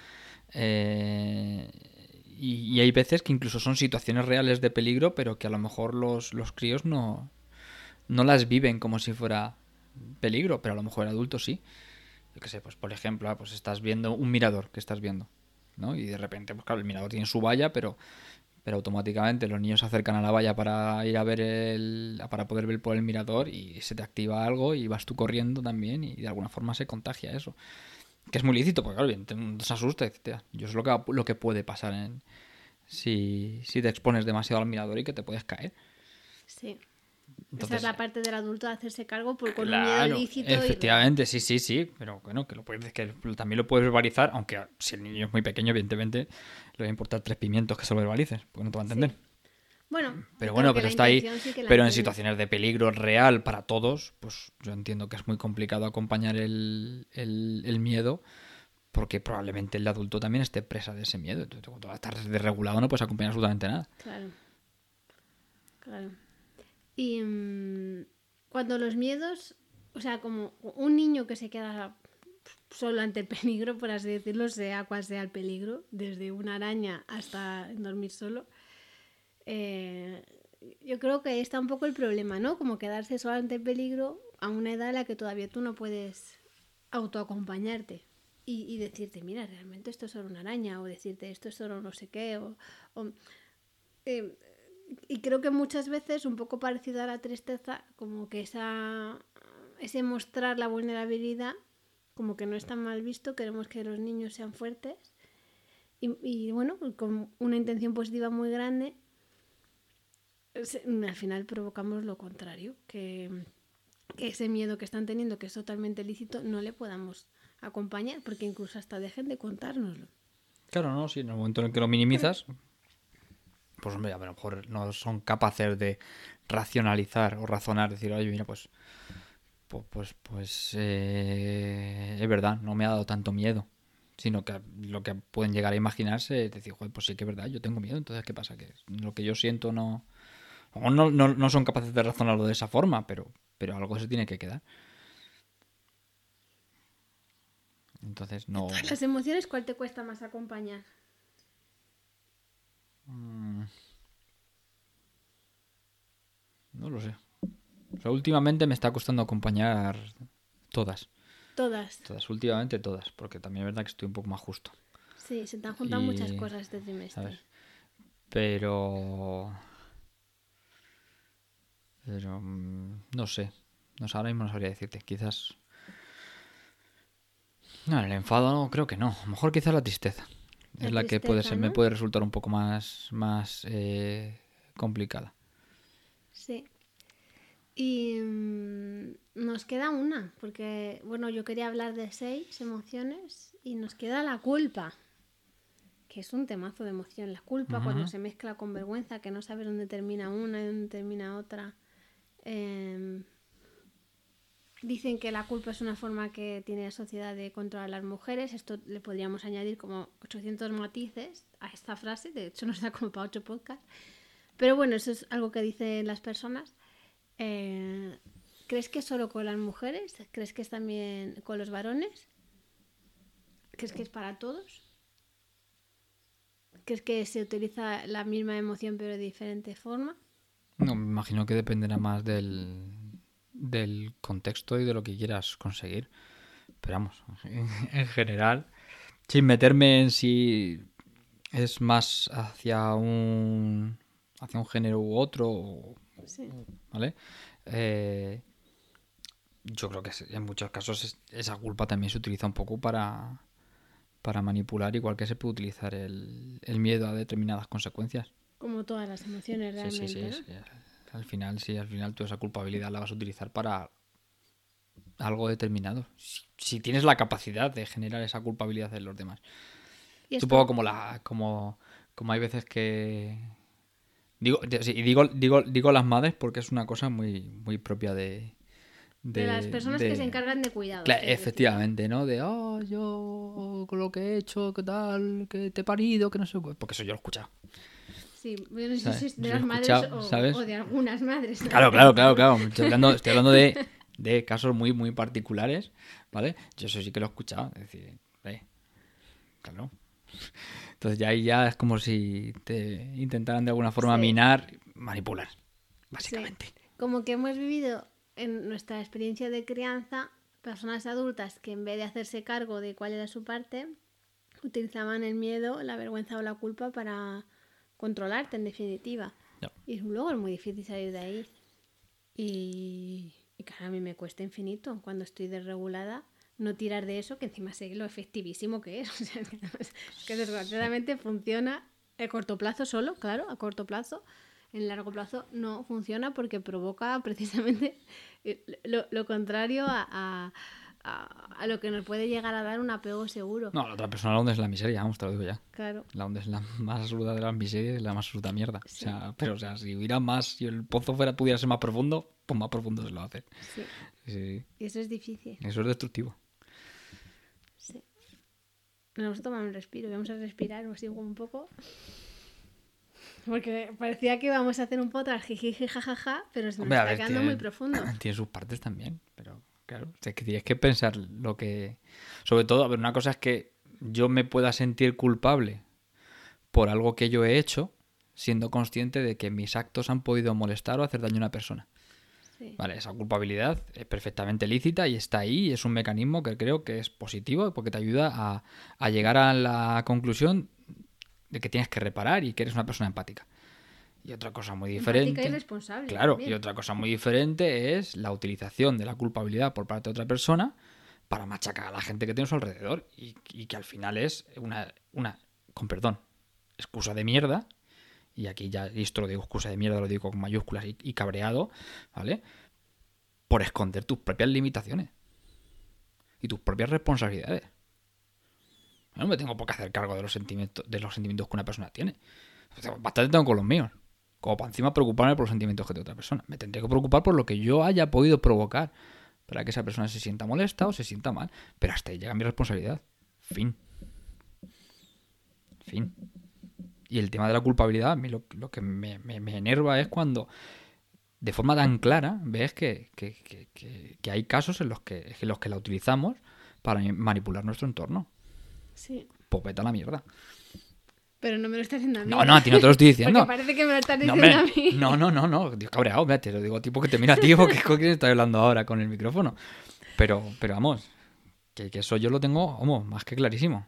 eh, y, y hay veces que incluso son situaciones reales de peligro, pero que a lo mejor los, los críos no, no las viven como si fuera peligro, pero a lo mejor el adulto sí. Yo qué sé, pues por ejemplo, ah, pues estás viendo un mirador que estás viendo, ¿no? Y de repente, pues claro, el mirador tiene su valla, pero, pero automáticamente los niños se acercan a la valla para ir a ver el, para poder ver por el mirador y se te activa algo y vas tú corriendo también y de alguna forma se contagia eso. Que es muy lícito, porque claro, bien, te, te asusta, etcétera. Yo es lo que, lo que puede pasar en, si, si te expones demasiado al mirador y que te puedes caer. Sí. Esa Entonces, es la parte del adulto de hacerse cargo por, con un miedo claro, lícito. y real. efectivamente, sí, sí, sí, pero bueno, que lo puedes, que también lo puedes verbalizar, aunque si el niño es muy pequeño, evidentemente le va a importar tres pimientos que se lo verbalices, porque no te va a entender. Sí. Bueno, Pero creo bueno, que pero la está ahí, intención sí que la pero en entiende. situaciones de peligro real para todos, pues yo entiendo que es muy complicado acompañar el, el, el miedo, porque probablemente el adulto también esté presa de ese miedo. Entonces, cuando estás desregulado no puedes acompañar absolutamente nada. Claro. Claro. Y mm, cuando los miedos, o sea, como un niño que se queda solo ante el peligro, por así decirlo, sea cual sea el peligro, desde una araña hasta dormir solo, eh, yo creo que ahí está un poco el problema, ¿no? Como quedarse solo ante el peligro a una edad en la que todavía tú no puedes autoacompañarte y, y decirte, mira, realmente esto es solo una araña, o decirte esto es solo no sé qué, o... o eh, y creo que muchas veces, un poco parecido a la tristeza, como que esa, ese mostrar la vulnerabilidad, como que no está mal visto, queremos que los niños sean fuertes. y, y bueno, con una intención positiva muy grande, al final provocamos lo contrario, que, que ese miedo que están teniendo, que es totalmente lícito, no le podamos acompañar, porque incluso hasta dejen de contárnoslo. Claro, no, si en el momento en el que lo minimizas, pues hombre, a lo mejor no son capaces de racionalizar o razonar, decir, oye, mira, pues, pues, pues, pues eh, es verdad, no me ha dado tanto miedo. Sino que lo que pueden llegar a imaginarse es decir, joder, pues sí que es verdad, yo tengo miedo, entonces ¿qué pasa? Que lo que yo siento no... O no, no, no son capaces de razonarlo de esa forma, pero, pero algo se tiene que quedar. Entonces no... Las emociones, ¿cuál te cuesta más acompañar? Mm, no lo sé. O sea, últimamente me está costando acompañar todas. Todas. Todas, últimamente todas, porque también es verdad que estoy un poco más justo. Sí, se te han juntado Y, muchas cosas este trimestre. ¿sabes? Pero... Pero... mm, no sé. No sé, ahora mismo no sabría decirte. Quizás... No, el enfado no, creo que no. A lo mejor quizás la tristeza. La Es la que puede tristeza, ser, me ¿no? puede resultar un poco más, más eh, complicada. Sí. Y mm, nos queda una, porque, bueno, yo quería hablar de seis emociones y nos queda la culpa, que es un temazo de emoción. La culpa, cuando Ujú. se mezcla con vergüenza, que no sabes dónde termina una y dónde termina otra. Eh, dicen que la culpa es una forma que tiene la sociedad de controlar a las mujeres. Esto le podríamos añadir como ochocientos matices a esta frase, de hecho nos da como para ocho podcasts. Pero bueno, eso es algo que dicen las personas. Eh, ¿Crees que es solo con las mujeres? ¿Crees que es también con los varones? ¿Crees que es para todos? ¿Crees que se utiliza la misma emoción pero de diferente forma? No, me imagino que dependerá más del, del contexto y de lo que quieras conseguir. Pero vamos, en general, sin meterme en si es más hacia un hacia un género u otro, Sí. ¿vale? Eh, yo creo que en muchos casos es- esa culpa también se utiliza un poco para, para manipular, igual que se puede utilizar el, el miedo a determinadas consecuencias. Como todas las emociones Sí, sí, realmente, sí, ¿no? sí. Al final, sí, al final tú esa culpabilidad la vas a utilizar para algo determinado. Si, si tienes la capacidad de generar esa culpabilidad en los demás. Y Es un poco esto como la, como, como hay veces que digo, sí, y digo, digo, digo las madres porque es una cosa muy, muy propia de, de las de, personas que se de encargan de cuidados, cla- quieres decir, ¿no? efectivamente, ¿no? De, oh, yo con lo que he hecho, qué tal, que te he parido, que no sé, qué. Porque eso yo lo he escuchado, Sí, yo no sé si ¿sabes? es de Yo lo he las madres escuchado, o, o ¿sabes? de algunas madres. Claro, claro, claro, claro. Estoy hablando, estoy hablando de, de casos muy, muy particulares, ¿vale? Yo eso sí que lo he escuchado. Es decir, eh, claro. Entonces ya ahí ya es como si te intentaran de alguna forma Sí, minar, manipular, sí. básicamente. Como que hemos vivido en nuestra experiencia de crianza personas adultas que en vez de hacerse cargo de cuál era su parte, utilizaban el miedo, la vergüenza o la culpa para controlarte, en definitiva. No. Y luego es muy difícil salir de ahí. Y, y claro, a mí me cuesta infinito cuando estoy desregulada no tirar de eso, que encima sé lo efectivísimo que es. O sea, que, que Sí. desgraciadamente funciona a corto plazo solo, claro, a corto plazo. En largo plazo no funciona porque provoca precisamente lo, lo contrario a, a, a, a lo que nos puede llegar a dar un apego seguro. No, la otra persona la hundes en la miseria, vamos, te lo digo ya. Claro, La hundes en la más absoluta de las miserias y la más absoluta mierda. O sí, sea, pero o sea, si hubiera más, si el pozo fuera, pudiera ser más profundo, pues más profundo se lo hace. sí. Sí, sí, Y eso es difícil. eso es destructivo. Sí. Vamos a tomar un respiro, vamos a respirar así un poco. Porque parecía que íbamos a hacer un podcast jijiji jajaja, pero se nos Hombre, a está ver, quedando muy tiene, profundo. tiene sus partes también, pero claro, es que tienes que pensar lo que... Sobre todo, a ver, una cosa es que yo me pueda sentir culpable por algo que yo he hecho, siendo consciente de que mis actos han podido molestar o hacer daño a una persona. Sí, Vale, esa culpabilidad es perfectamente lícita y está ahí y es un mecanismo que creo que es positivo porque te ayuda a, a llegar a la conclusión de que tienes que reparar y que eres una persona empática. Y otra cosa muy empática y diferente, responsable claro, y también. otra cosa muy diferente es la utilización de la culpabilidad por parte de otra persona para machacar a la gente que tiene a su alrededor y, y que al final es una, una con perdón, excusa de mierda, y aquí ya esto lo digo excusa de mierda, lo digo con mayúsculas y, y cabreado, ¿vale? Por esconder tus propias limitaciones y tus propias responsabilidades. Yo no me tengo por qué hacer cargo de los sentimientos, de los sentimientos que una persona tiene. Bastante tengo con los míos. Como para encima preocuparme por los sentimientos que tiene otra persona. Me tendré que preocupar por lo que yo haya podido provocar para que esa persona se sienta molesta o se sienta mal. Pero hasta ahí llega mi responsabilidad. Fin. Fin. Y el tema de la culpabilidad, a mí lo, lo que me, me, me enerva es cuando de forma tan clara ves que, que, que, que, que hay casos en los que, en los que la utilizamos para manipular nuestro entorno. Sí. Pues vete a la mierda. Pero no me lo estás diciendo a mí. No, no, a ti no te lo estoy diciendo. Porque parece que me lo estás No, diciendo hombre, a mí. no, no, no, no. Dios, cabreado, mira, te lo digo tipo que te mira a ti porque con quién estoy hablando ahora con el micrófono. Pero, pero vamos, que, que eso yo lo tengo, vamos, más que clarísimo.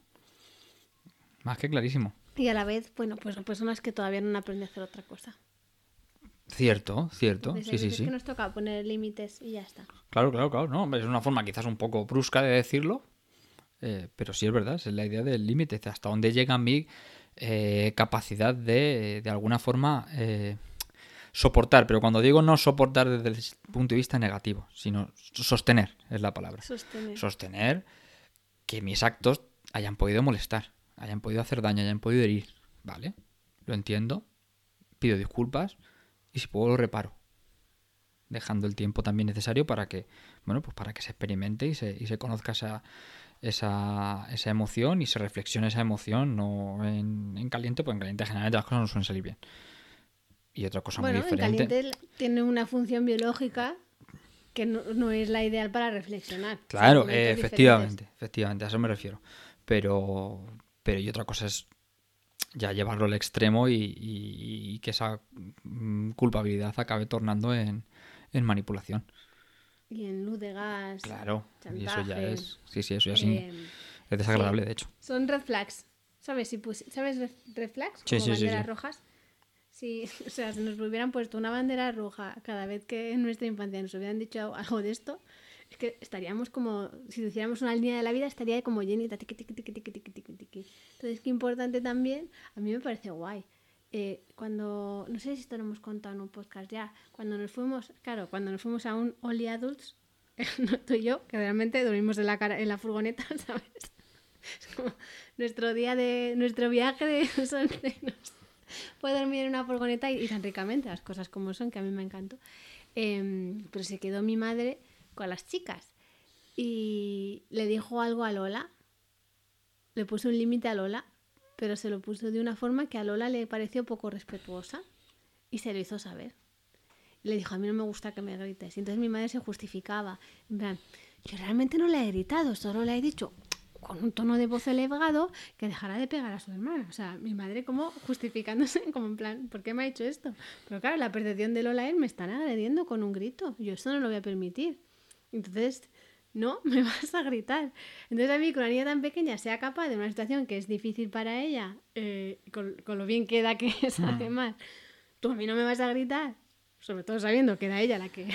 Más que clarísimo. Y a la vez, bueno, pues son personas que todavía no han aprendido a hacer otra cosa. Cierto, cierto. Entonces, Sí, hay sí, veces sí. que nos toca poner límites y ya está. Claro, claro, claro. No, es una forma quizás un poco brusca de decirlo. Eh, pero sí es verdad, es la idea del límite. Hasta dónde llega mi eh, capacidad de, de alguna forma, eh, soportar. Pero cuando digo no soportar desde el punto de vista negativo, sino sostener, es la palabra. Sostener. Sostener que mis actos hayan podido molestar, hayan podido hacer daño, hayan podido herir. ¿Vale? Lo entiendo. Pido disculpas y si puedo lo reparo. Dejando el tiempo también necesario para que, bueno, pues para que se experimente y se, y se conozca esa, esa, esa emoción y se reflexione esa emoción, no en, en caliente, pues en caliente generalmente las cosas no suelen salir bien. Y otra cosa Bueno, muy diferente. en caliente tiene una función biológica que no, no es la ideal para reflexionar. Claro, Son eh, momentos efectivamente, diferentes. efectivamente, a eso me refiero. Pero, pero y otra cosa es ya llevarlo al extremo y, y- y que esa mm, culpabilidad acabe tornando en, en manipulación. Y en luz de gas, Claro, y eso ya chantaje. es, sí, sí, eso ya sí, eh, es desagradable, sí. de hecho. Son red flags. ¿Sabes? Si pus- ¿Sabes red, red flags? Sí, Como sí, sí, banderas sí. rojas. Si, o sea, si nos hubieran puesto una bandera roja cada vez que en nuestra infancia nos hubieran dicho algo de esto, es que estaríamos como, si hiciéramos una línea de la vida, estaría como llenita, tiqui, tiqui, tiqui, tiqui, tiqui, tiqui, tiqui. Entonces, qué importante también, a mí me parece guay. Eh, cuando, no sé si esto lo hemos contado en un podcast ya, cuando nos fuimos, claro, cuando nos fuimos a un Only Adults, no, tú y yo, que realmente dormimos en la, cara, en la furgoneta, ¿sabes? Es como nuestro día de, nuestro viaje de solteros. Puedo dormir en una furgoneta y, y tan ricamente, las cosas como son, que a mí me encantó. Eh, pero se quedó mi madre con las chicas y le dijo algo a Lola, le puso un límite a Lola, pero se lo puso de una forma que a Lola le pareció poco respetuosa y se lo hizo saber. Le dijo, a mí no me gusta que me grites. Y entonces mi madre se justificaba. En plan, yo realmente no le he gritado, solo le he dicho con un tono de voz elevado que dejara de pegar a su hermana. O sea, mi madre como justificándose, como en plan, ¿por qué me ha hecho esto? Pero claro, la percepción de Lola es, me están agrediendo con un grito. Yo esto no lo voy a permitir. Entonces, no, me vas a gritar. Entonces a mí, con una niña tan pequeña, sea capaz de una situación que es difícil para ella, eh, con, con lo bien que da que es Mm. además, tú a mí no me vas a gritar. Sobre todo sabiendo que era ella la que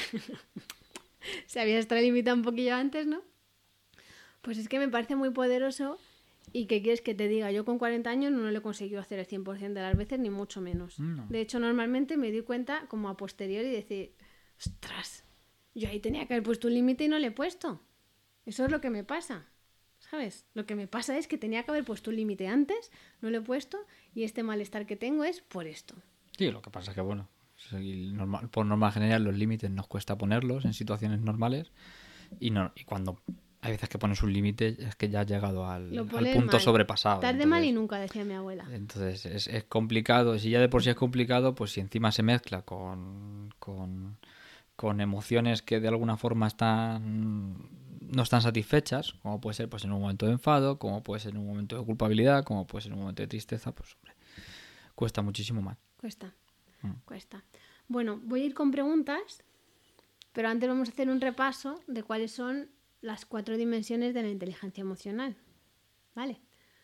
se había extralimitado un poquillo antes, ¿no? Pues es que me parece muy poderoso. ¿Y qué quieres que te diga? Yo con cuarenta años no lo he conseguido hacer el cien por ciento de las veces, ni mucho menos. No. De hecho, normalmente me di cuenta como a posteriori y decir, ostras, yo ahí tenía que haber puesto un límite y no le he puesto. Eso es lo que me pasa, ¿sabes? Lo que me pasa es que tenía que haber puesto un límite antes, no lo he puesto, y este malestar que tengo es por esto. Sí, lo que pasa es que, bueno, sí, normal, por norma general los límites nos cuesta ponerlos en situaciones normales y, no, y cuando hay veces que pones un límite es que ya has llegado al, Lo al pones punto mal. sobrepasado. Tarde entonces, mal y nunca, decía mi abuela. Entonces es, es complicado, si ya de por sí es complicado, pues si encima se mezcla con, con, con emociones que de alguna forma están no están satisfechas, como puede ser pues en un momento de enfado, como puede ser en un momento de culpabilidad, como puede ser en un momento de tristeza, pues hombre, cuesta muchísimo más. Cuesta, Mm. cuesta. Bueno, voy a ir con preguntas, pero antes vamos a hacer un repaso de cuáles son las cuatro dimensiones de la inteligencia emocional. ¿Vale?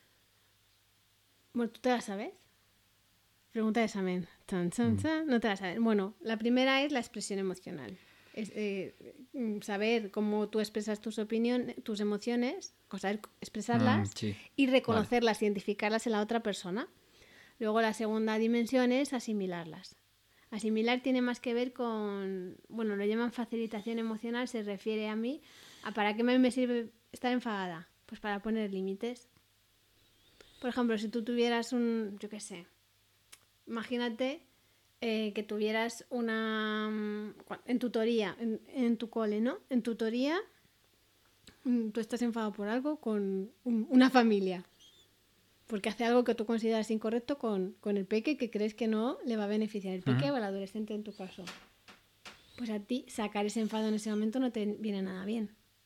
Bueno, ¿tú te las sabes? Pregunta de examen. Chan, chan, chan. No te las sabes. Bueno, la primera es la expresión emocional. Es, eh, saber cómo tú expresas tus opiniones, tus emociones, saber expresarlas Mm, sí. y reconocerlas, identificarlas en la otra persona. Luego la segunda dimensión es asimilarlas. Asimilar tiene más que ver con, bueno, lo llaman facilitación emocional, se refiere a mí, a para qué me sirve estar enfadada. Pues para poner límites. Por ejemplo, si tú tuvieras un, yo qué sé, imagínate eh, que tuvieras una, en tutoría, en, en tu cole, ¿no? En tutoría, tú estás enfadado por algo con un, una familia. Porque hace algo que tú consideras incorrecto con, con el peque que crees que no le va a beneficiar. El peque uh-huh. o el adolescente en tu caso. Pues a ti sacar ese enfado en ese momento no te viene nada bien.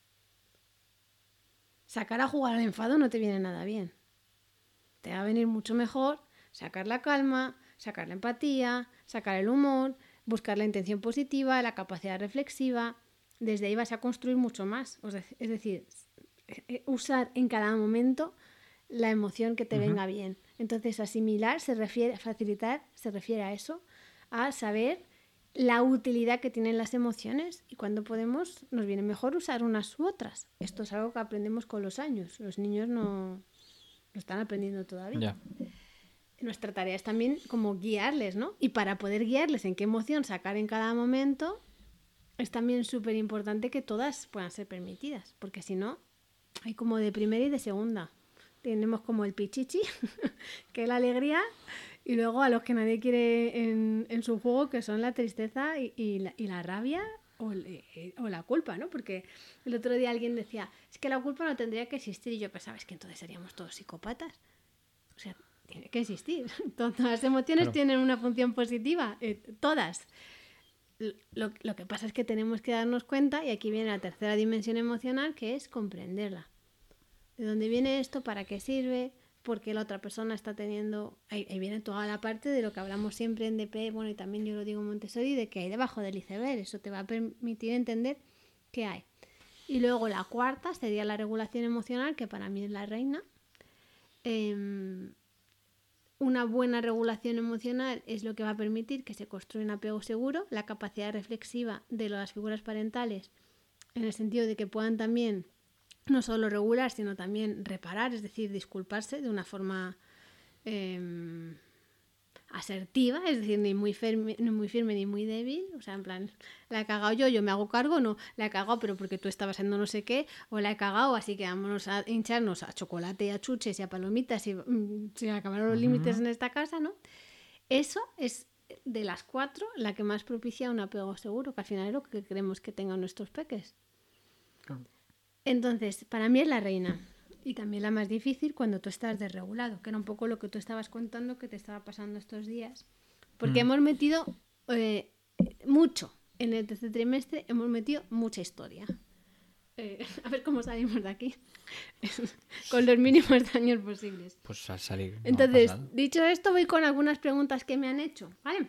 Sacar a jugar al enfado no te viene nada bien. Te va a venir mucho mejor sacar la calma, sacar la empatía, sacar el humor, buscar la intención positiva, la capacidad reflexiva. Desde ahí vas a construir mucho más. Es decir, usar en cada momento la emoción que te uh-huh. venga bien. Entonces, asimilar se refiere, facilitar se refiere a eso, a saber la utilidad que tienen las emociones y cuando podemos, nos viene mejor usar unas u otras. Esto es algo que aprendemos con los años. Los niños no lo están aprendiendo todavía. Yeah. Nuestra tarea es también como guiarles, ¿no? Y para poder guiarles en qué emoción sacar en cada momento, es también súper importante que todas puedan ser permitidas, porque si no, hay como de primera y de segunda. Tenemos como el pichichi, que es la alegría, y luego a los que nadie quiere en, en su juego, que son la tristeza y, y, la, y la rabia o, el, o la culpa, ¿no? Porque el otro día alguien decía, es que la culpa no tendría que existir, y yo pensaba, es que entonces seríamos todos psicópatas. O sea, tiene que existir. Todas las emociones claro. tienen una función positiva, eh, todas. Lo, lo que pasa es que tenemos que darnos cuenta, y aquí viene la tercera dimensión emocional, que es comprenderla. ¿De dónde viene esto? ¿Para qué sirve? ¿Por qué la otra persona está teniendo...? Ahí, ahí viene toda la parte de lo que hablamos siempre en D P, bueno, y también yo lo digo en Montessori, de que hay debajo del iceberg. Eso te va a permitir entender qué hay. Y luego la cuarta sería la regulación emocional, que para mí es la reina. Eh, una buena regulación emocional es lo que va a permitir que se construya un apego seguro, la capacidad reflexiva de las figuras parentales, en el sentido de que puedan también no solo regular, sino también reparar, es decir, disculparse de una forma eh, asertiva, es decir, ni muy firme, ni muy firme ni muy débil, o sea, en plan, la he cagado yo, yo me hago cargo, no, la he cagado pero porque tú estabas haciendo no sé qué, o la he cagado, así que vámonos a hincharnos a chocolate y a chuches y a palomitas y mm, se acabaron los uh-huh. límites en esta casa, ¿no? Eso es de las cuatro la que más propicia un apego seguro, que al final es lo que queremos que tengan nuestros peques. Claro. Entonces, para mí es la reina y también la más difícil cuando tú estás desregulado, que era un poco lo que tú estabas contando que te estaba pasando estos días. Porque mm. hemos metido eh, mucho, en el tercer trimestre hemos metido mucha historia. Eh, a ver cómo salimos de aquí, con los mínimos daños posibles. Pues al salir. Entonces, no dicho esto, voy con algunas preguntas que me han hecho, ¿vale?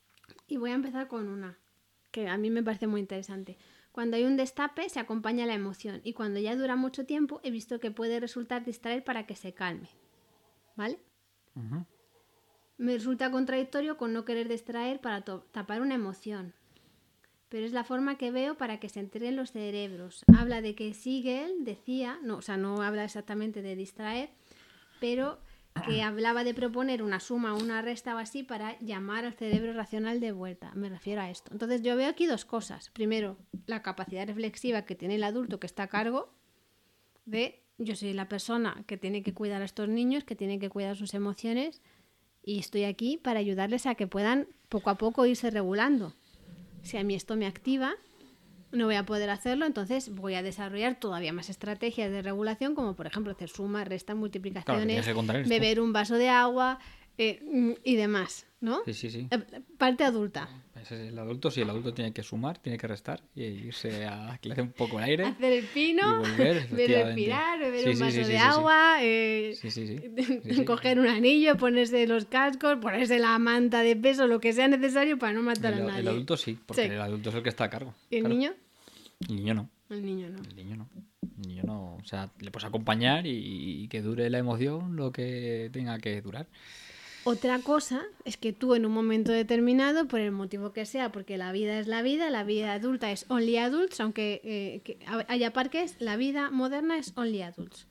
Y voy a empezar con una, que a mí me parece muy interesante. Cuando hay un destape se acompaña la emoción y cuando ya dura mucho tiempo he visto que puede resultar distraer para que se calme, ¿vale? Uh-huh. Me resulta contradictorio con no querer distraer para to- tapar una emoción, pero es la forma que veo para que se enteren los cerebros. Habla de que Siegel decía, no, o sea, no habla exactamente de distraer, pero que hablaba de proponer una suma o una resta o así para llamar al cerebro racional de vuelta. Me refiero a esto. Entonces yo veo aquí dos cosas. Primero, la capacidad reflexiva que tiene el adulto que está a cargo de yo soy la persona que tiene que cuidar a estos niños, que tiene que cuidar sus emociones y estoy aquí para ayudarles a que puedan poco a poco irse regulando. Si a mí esto me activa, no voy a poder hacerlo, entonces voy a desarrollar todavía más estrategias de regulación, como por ejemplo hacer sumas, restas, multiplicaciones, claro, beber un vaso de agua eh, y demás, ¿no? Sí, sí, sí. Parte adulta. Ese es el adulto, sí, el adulto tiene que sumar, tiene que restar y irse a que le dé un poco el aire. Hacer el pino, y volver, respirar, beber sí, un vaso sí, sí, sí, de sí, agua, eh, sí, sí, sí. Sí, sí. coger un anillo, ponerse los cascos, ponerse la manta de peso, lo que sea necesario para no matar el, a nadie. El adulto sí, porque sí. el adulto es el que está a cargo. ¿Y el claro. niño? El niño no. El niño no. El niño no. El niño no. O sea, le puedes acompañar y, y que dure la emoción lo que tenga que durar. Otra cosa es que tú en un momento determinado, por el motivo que sea, porque la vida es la vida, la vida adulta es only adults, aunque eh, que haya parques, la vida moderna es only adults.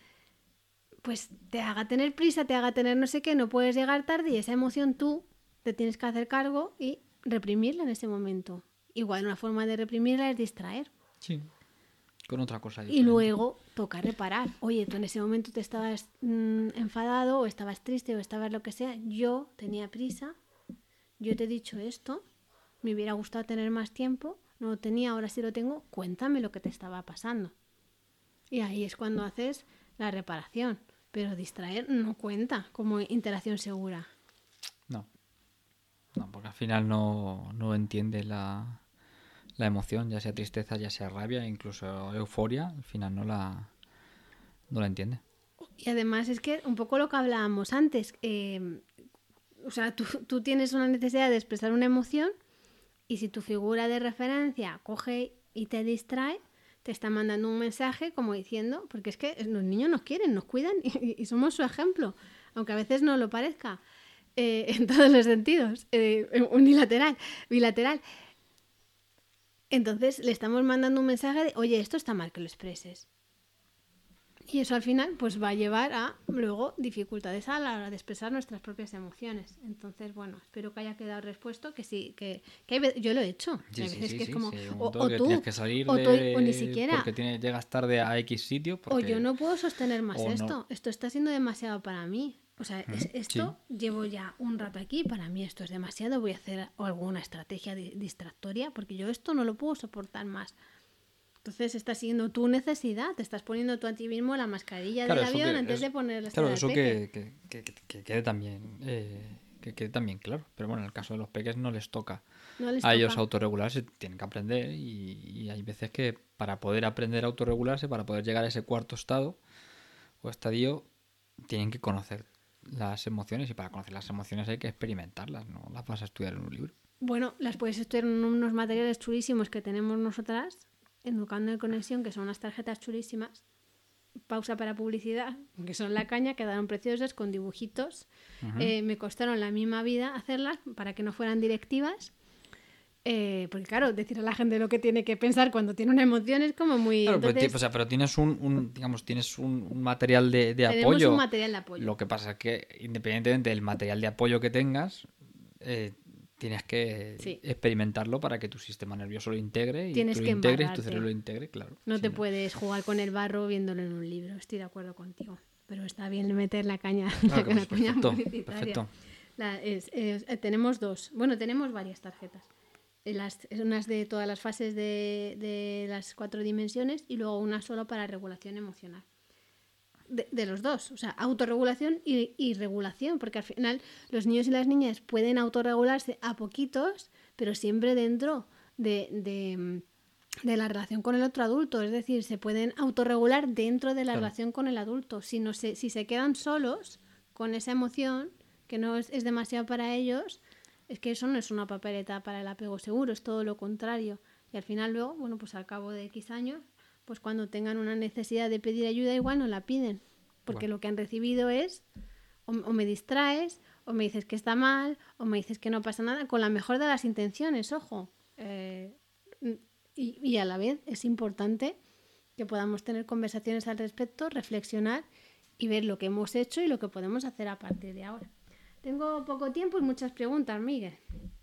Pues te haga tener prisa, te haga tener no sé qué, no puedes llegar tarde y esa emoción tú te tienes que hacer cargo y reprimirla en ese momento. Igual una forma de reprimirla es distraer. Sí, con otra cosa Y diferente. luego toca reparar. Oye, tú en ese momento te estabas mmm, enfadado o estabas triste o estabas lo que sea. Yo tenía prisa, yo te he dicho esto, me hubiera gustado tener más tiempo, no lo tenía, ahora sí lo tengo, cuéntame lo que te estaba pasando. Y ahí es cuando haces la reparación. Pero distraer no cuenta como interacción segura. No, no, porque al final no, no entiende la, la emoción, ya sea tristeza, ya sea rabia, incluso euforia, al final no la, no la entiende. Y además es que un poco lo que hablábamos antes, eh, o sea, tú, tú tienes una necesidad de expresar una emoción y si tu figura de referencia coge y te distrae, te está mandando un mensaje como diciendo, porque es que los niños nos quieren, nos cuidan y, y somos su ejemplo, aunque a veces no lo parezca, eh, en todos los sentidos, eh, unilateral, bilateral. Entonces le estamos mandando un mensaje de, oye, esto está mal que lo expreses. Y eso al final pues va a llevar a luego dificultades a la hora de expresar nuestras propias emociones. Entonces, bueno, espero que haya quedado respuesto, que sí, que, que hay, yo lo he hecho. Sí, hay sí, veces sí, que sí, es como, sí, o, o, o que tú, tienes que salir o, de... tú, o ni siquiera. Porque tienes, llegas tarde a X sitio. Porque... O yo no puedo sostener más o esto. no. Esto está siendo demasiado para mí. O sea, es, esto Sí. llevo ya un rato aquí, para mí esto es demasiado, voy a hacer alguna estrategia di- distractoria porque yo esto no lo puedo soportar más. Entonces estás siguiendo tu necesidad, te estás poniendo tú a ti mismo la mascarilla Claro, del eso avión que, antes es, de ponerle claro, al eso peque. que, que, que, que quede también eh, que quede también claro. Pero bueno, en el caso de los peques no les toca No les a ellos toca. autorregularse, tienen que aprender y, y hay veces que para poder aprender a autorregularse, para poder llegar a ese cuarto estado o estadio, tienen que conocer las emociones y para conocer las emociones hay que experimentarlas, no las vas a estudiar en un libro. Bueno, las puedes estudiar en unos materiales chulísimos que tenemos nosotras, Educando en Conexión, que son unas tarjetas chulísimas. Pausa para publicidad, que son la caña, quedaron preciosas con dibujitos. Uh-huh. Eh, me costaron la misma vida hacerlas para que no fueran directivas. Eh, porque claro, decir a la gente lo que tiene que pensar cuando tiene una emoción es como muy... Claro, Entonces, pero, o sea, pero tienes un, un digamos, tienes un, un material de, de tenemos apoyo. un material de apoyo. Lo que pasa es que independientemente del material de apoyo que tengas, eh, tienes que Sí. experimentarlo para que tu sistema nervioso lo integre y Tienes tú lo que integres y tu embarrarte. cerebro lo integre, claro. No Si te puedes jugar con el barro viéndolo en un libro, estoy de acuerdo contigo. Pero está bien meter la caña, Claro que la pues, caña perfecto, publicitaria. perfecto. La- es- es- eh, tenemos dos, bueno, tenemos varias tarjetas. Eh, Las, unas de todas las fases de, de las cuatro dimensiones y luego una solo para regulación emocional. De, de los dos, o sea, autorregulación y, y regulación, porque al final los niños y las niñas pueden autorregularse a poquitos, pero siempre dentro de, de, de la relación con el otro adulto, es decir, se pueden autorregular dentro de la Claro. relación con el adulto. Si, no se, si se quedan solos con esa emoción, que no es, es demasiado para ellos, es que eso no es una papeleta para el apego seguro, es todo lo contrario. Y al final luego, bueno, pues al cabo de X años, pues cuando tengan una necesidad de pedir ayuda igual no la piden, porque Bueno. lo que han recibido es o, o me distraes, o me dices que está mal, o me dices que no pasa nada, con la mejor de las intenciones, ojo. Eh, y, y a la vez es importante que podamos tener conversaciones al respecto, reflexionar y ver lo que hemos hecho y lo que podemos hacer a partir de ahora. Tengo poco tiempo y muchas preguntas, Miguel.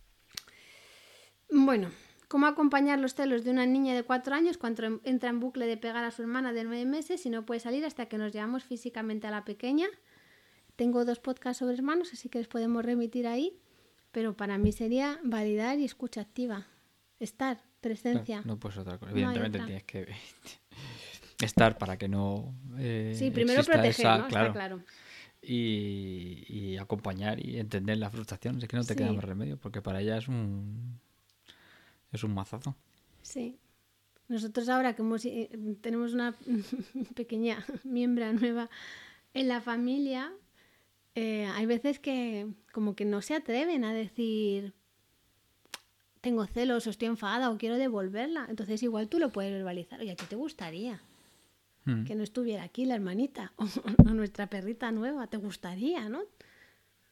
Bueno, ¿cómo acompañar los celos de una niña de cuatro años cuando entra en bucle de pegar a su hermana de nueve meses y no puede salir hasta que nos llevamos físicamente a la pequeña? Tengo dos podcasts sobre hermanos, así que les podemos remitir ahí, pero para mí sería validar y escucha activa. Estar, presencia. Claro, no puedes otra cosa. No hay Evidentemente otra. tienes que estar para que no eh, Sí, primero exista proteger, esa, ¿no? claro, Está claro. y, y acompañar y entender la frustración. Es que no te Sí. queda más remedio, porque para ella es un es un mazazo. Sí. Nosotros ahora que hemos, eh, tenemos una pequeña miembro nueva en la familia, eh, hay veces que como que no se atreven a decir tengo celos o estoy enfadada o quiero devolverla. Entonces igual tú lo puedes verbalizar. Oye, ¿a ti te gustaría Mm. que no estuviera aquí la hermanita o, o nuestra perrita nueva? ¿Te gustaría, no?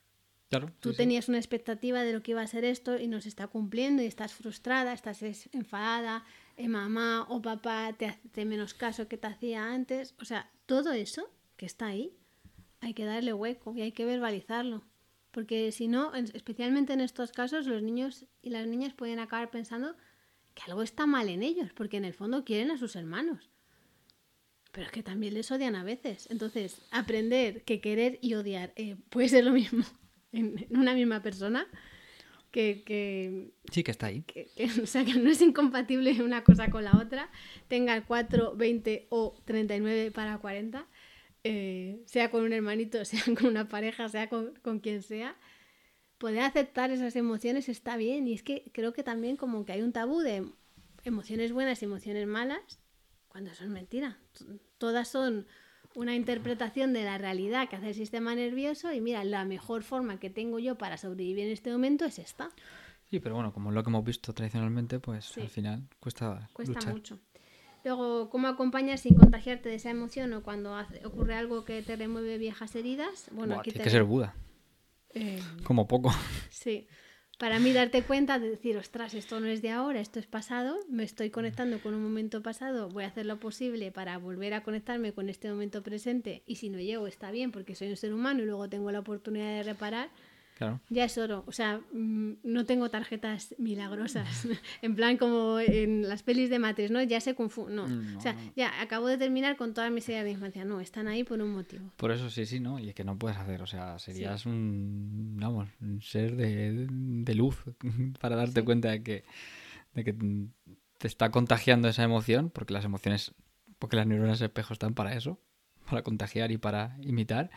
Claro, Tú sí, sí. tenías una expectativa de lo que iba a ser esto y no se está cumpliendo y estás frustrada, estás es- enfadada, eh, mamá o papá te hace menos caso que te hacía antes. O sea, todo eso que está ahí, hay que darle hueco y hay que verbalizarlo. Porque si no, en- especialmente en estos casos, los niños y las niñas pueden acabar pensando que algo está mal en ellos, porque en el fondo quieren a sus hermanos. Pero es que también les odian a veces. Entonces, aprender que querer y odiar eh, puede ser lo mismo en, en una misma persona, que, que, Sí, que está ahí. que, que, o sea, que no es incompatible una cosa con la otra, tenga el cuatro, veinte o treinta y nueve para cuarenta, eh, sea con un hermanito, sea con una pareja, sea con, con quien sea. Poder aceptar esas emociones está bien, y es que creo que también como que hay un tabú de emociones buenas y emociones malas, cuando eso es mentira. Todas son una interpretación de la realidad que hace el sistema nervioso, y mira, la mejor forma que tengo yo para sobrevivir en este momento es esta. Sí, pero bueno, como es lo que hemos visto tradicionalmente, pues Sí, al final cuesta cuesta luchar. mucho. Luego, ¿cómo acompañar sin contagiarte de esa emoción o cuando hace, ocurre algo que te remueve viejas heridas? Bueno, Buah, aquí tienes te... que ser Buda, Eh, como poco. sí. Para mí darte cuenta de decir, ostras, esto no es de ahora, esto es pasado, me estoy conectando con un momento pasado, voy a hacer lo posible para volver a conectarme con este momento presente, y si no llego está bien porque soy un ser humano y luego tengo la oportunidad de reparar, Claro. ya es oro. O sea, mmm, no tengo tarjetas milagrosas, en plan como en las pelis de Matrix, ¿no? Ya se confunden, no. No, O sea, no. ya acabo de terminar con todas mis heridas de infancia, no, están ahí por un motivo. Por eso sí, sí, ¿no? Y es que no puedes hacer, o sea, serías Sí. un, vamos, un ser de, de luz para darte Sí. cuenta de que, de que te está contagiando esa emoción, porque las emociones, porque las neuronas espejo están para eso, para contagiar y para imitar.